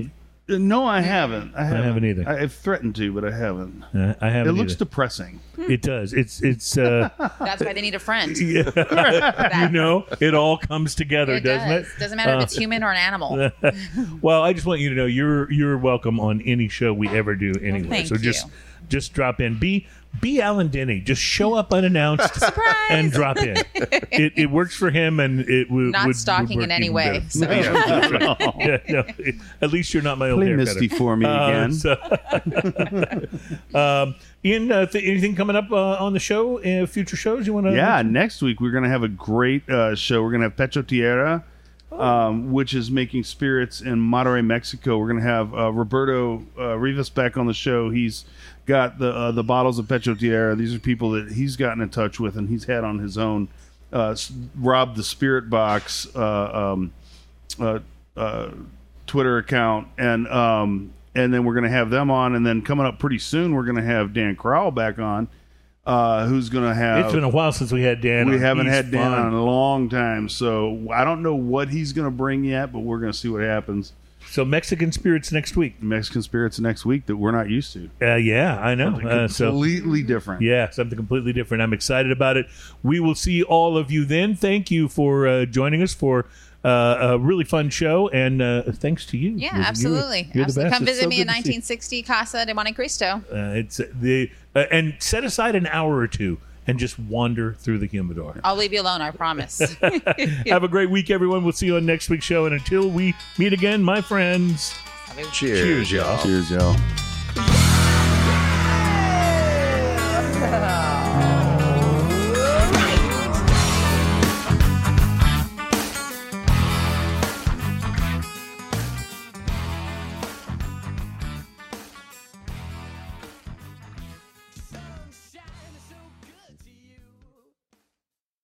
Speaker 2: No, I haven't. I
Speaker 8: haven't either.
Speaker 2: I've threatened to, but I haven't.
Speaker 8: I haven't.
Speaker 2: It looks
Speaker 8: either.
Speaker 2: depressing.
Speaker 8: It does. It's.
Speaker 4: That's why they need a friend.
Speaker 8: You know, it all comes together, doesn't it?
Speaker 4: Doesn't matter if it's human or an animal.
Speaker 8: Well, I just want you to know you're welcome on any show we ever do anyway.
Speaker 4: thank
Speaker 8: so
Speaker 4: you.
Speaker 8: just drop in. Be Alan Denny. Just show up unannounced and drop in. It works for him, and it would
Speaker 4: Not stalking
Speaker 8: would
Speaker 4: in
Speaker 8: work
Speaker 4: any
Speaker 8: even
Speaker 4: way.
Speaker 8: better.
Speaker 4: So.
Speaker 8: Yeah, no, at least you're not my old
Speaker 2: Play
Speaker 8: haircutter.
Speaker 2: Misty for me again.
Speaker 8: Ian, anything coming up on the show? Future shows you want to?
Speaker 2: Yeah, next week we're going to have a great show. We're going to have Pecho Tierra, which is making spirits in Monterrey, Mexico. We're going to have Roberto Rivas back on the show. He's got the bottles of Pecho Tierra. These are people that he's gotten in touch with and he's had on his own. Rob the Spirit Box Twitter account, and then we're going to have them on, and then coming up pretty soon we're going to have Dan Crowell back on, who's going to have.
Speaker 8: It's been a while since we had Dan.
Speaker 2: We
Speaker 8: on.
Speaker 2: haven't
Speaker 8: He's
Speaker 2: had Dan
Speaker 8: fun.
Speaker 2: on in a long time, so I don't know what he's going to bring yet, but we're going to see what happens.
Speaker 8: So Mexican spirits next week.
Speaker 2: Mexican spirits next week that we're not used to.
Speaker 8: Yeah, I know. So
Speaker 2: Completely different.
Speaker 8: yeah, something completely different. I'm excited about it. We will see all of you then. Thank you for joining us for a really fun show, and thanks to you.
Speaker 4: Yeah,
Speaker 8: You're-
Speaker 4: absolutely.
Speaker 8: you're the
Speaker 4: Absolutely.
Speaker 8: best.
Speaker 4: Come
Speaker 8: It's
Speaker 4: visit
Speaker 8: so
Speaker 4: me
Speaker 8: good
Speaker 4: in
Speaker 8: to see.
Speaker 4: 1960 Casa de Monte Cristo.
Speaker 8: It's the and set aside an hour or two and just wander through the humidor.
Speaker 4: I'll leave you alone, I promise.
Speaker 8: Have a great week, everyone. We'll see you on next week's show, and until we meet again, my friends.
Speaker 5: Cheers, y'all.
Speaker 2: Cheers, y'all.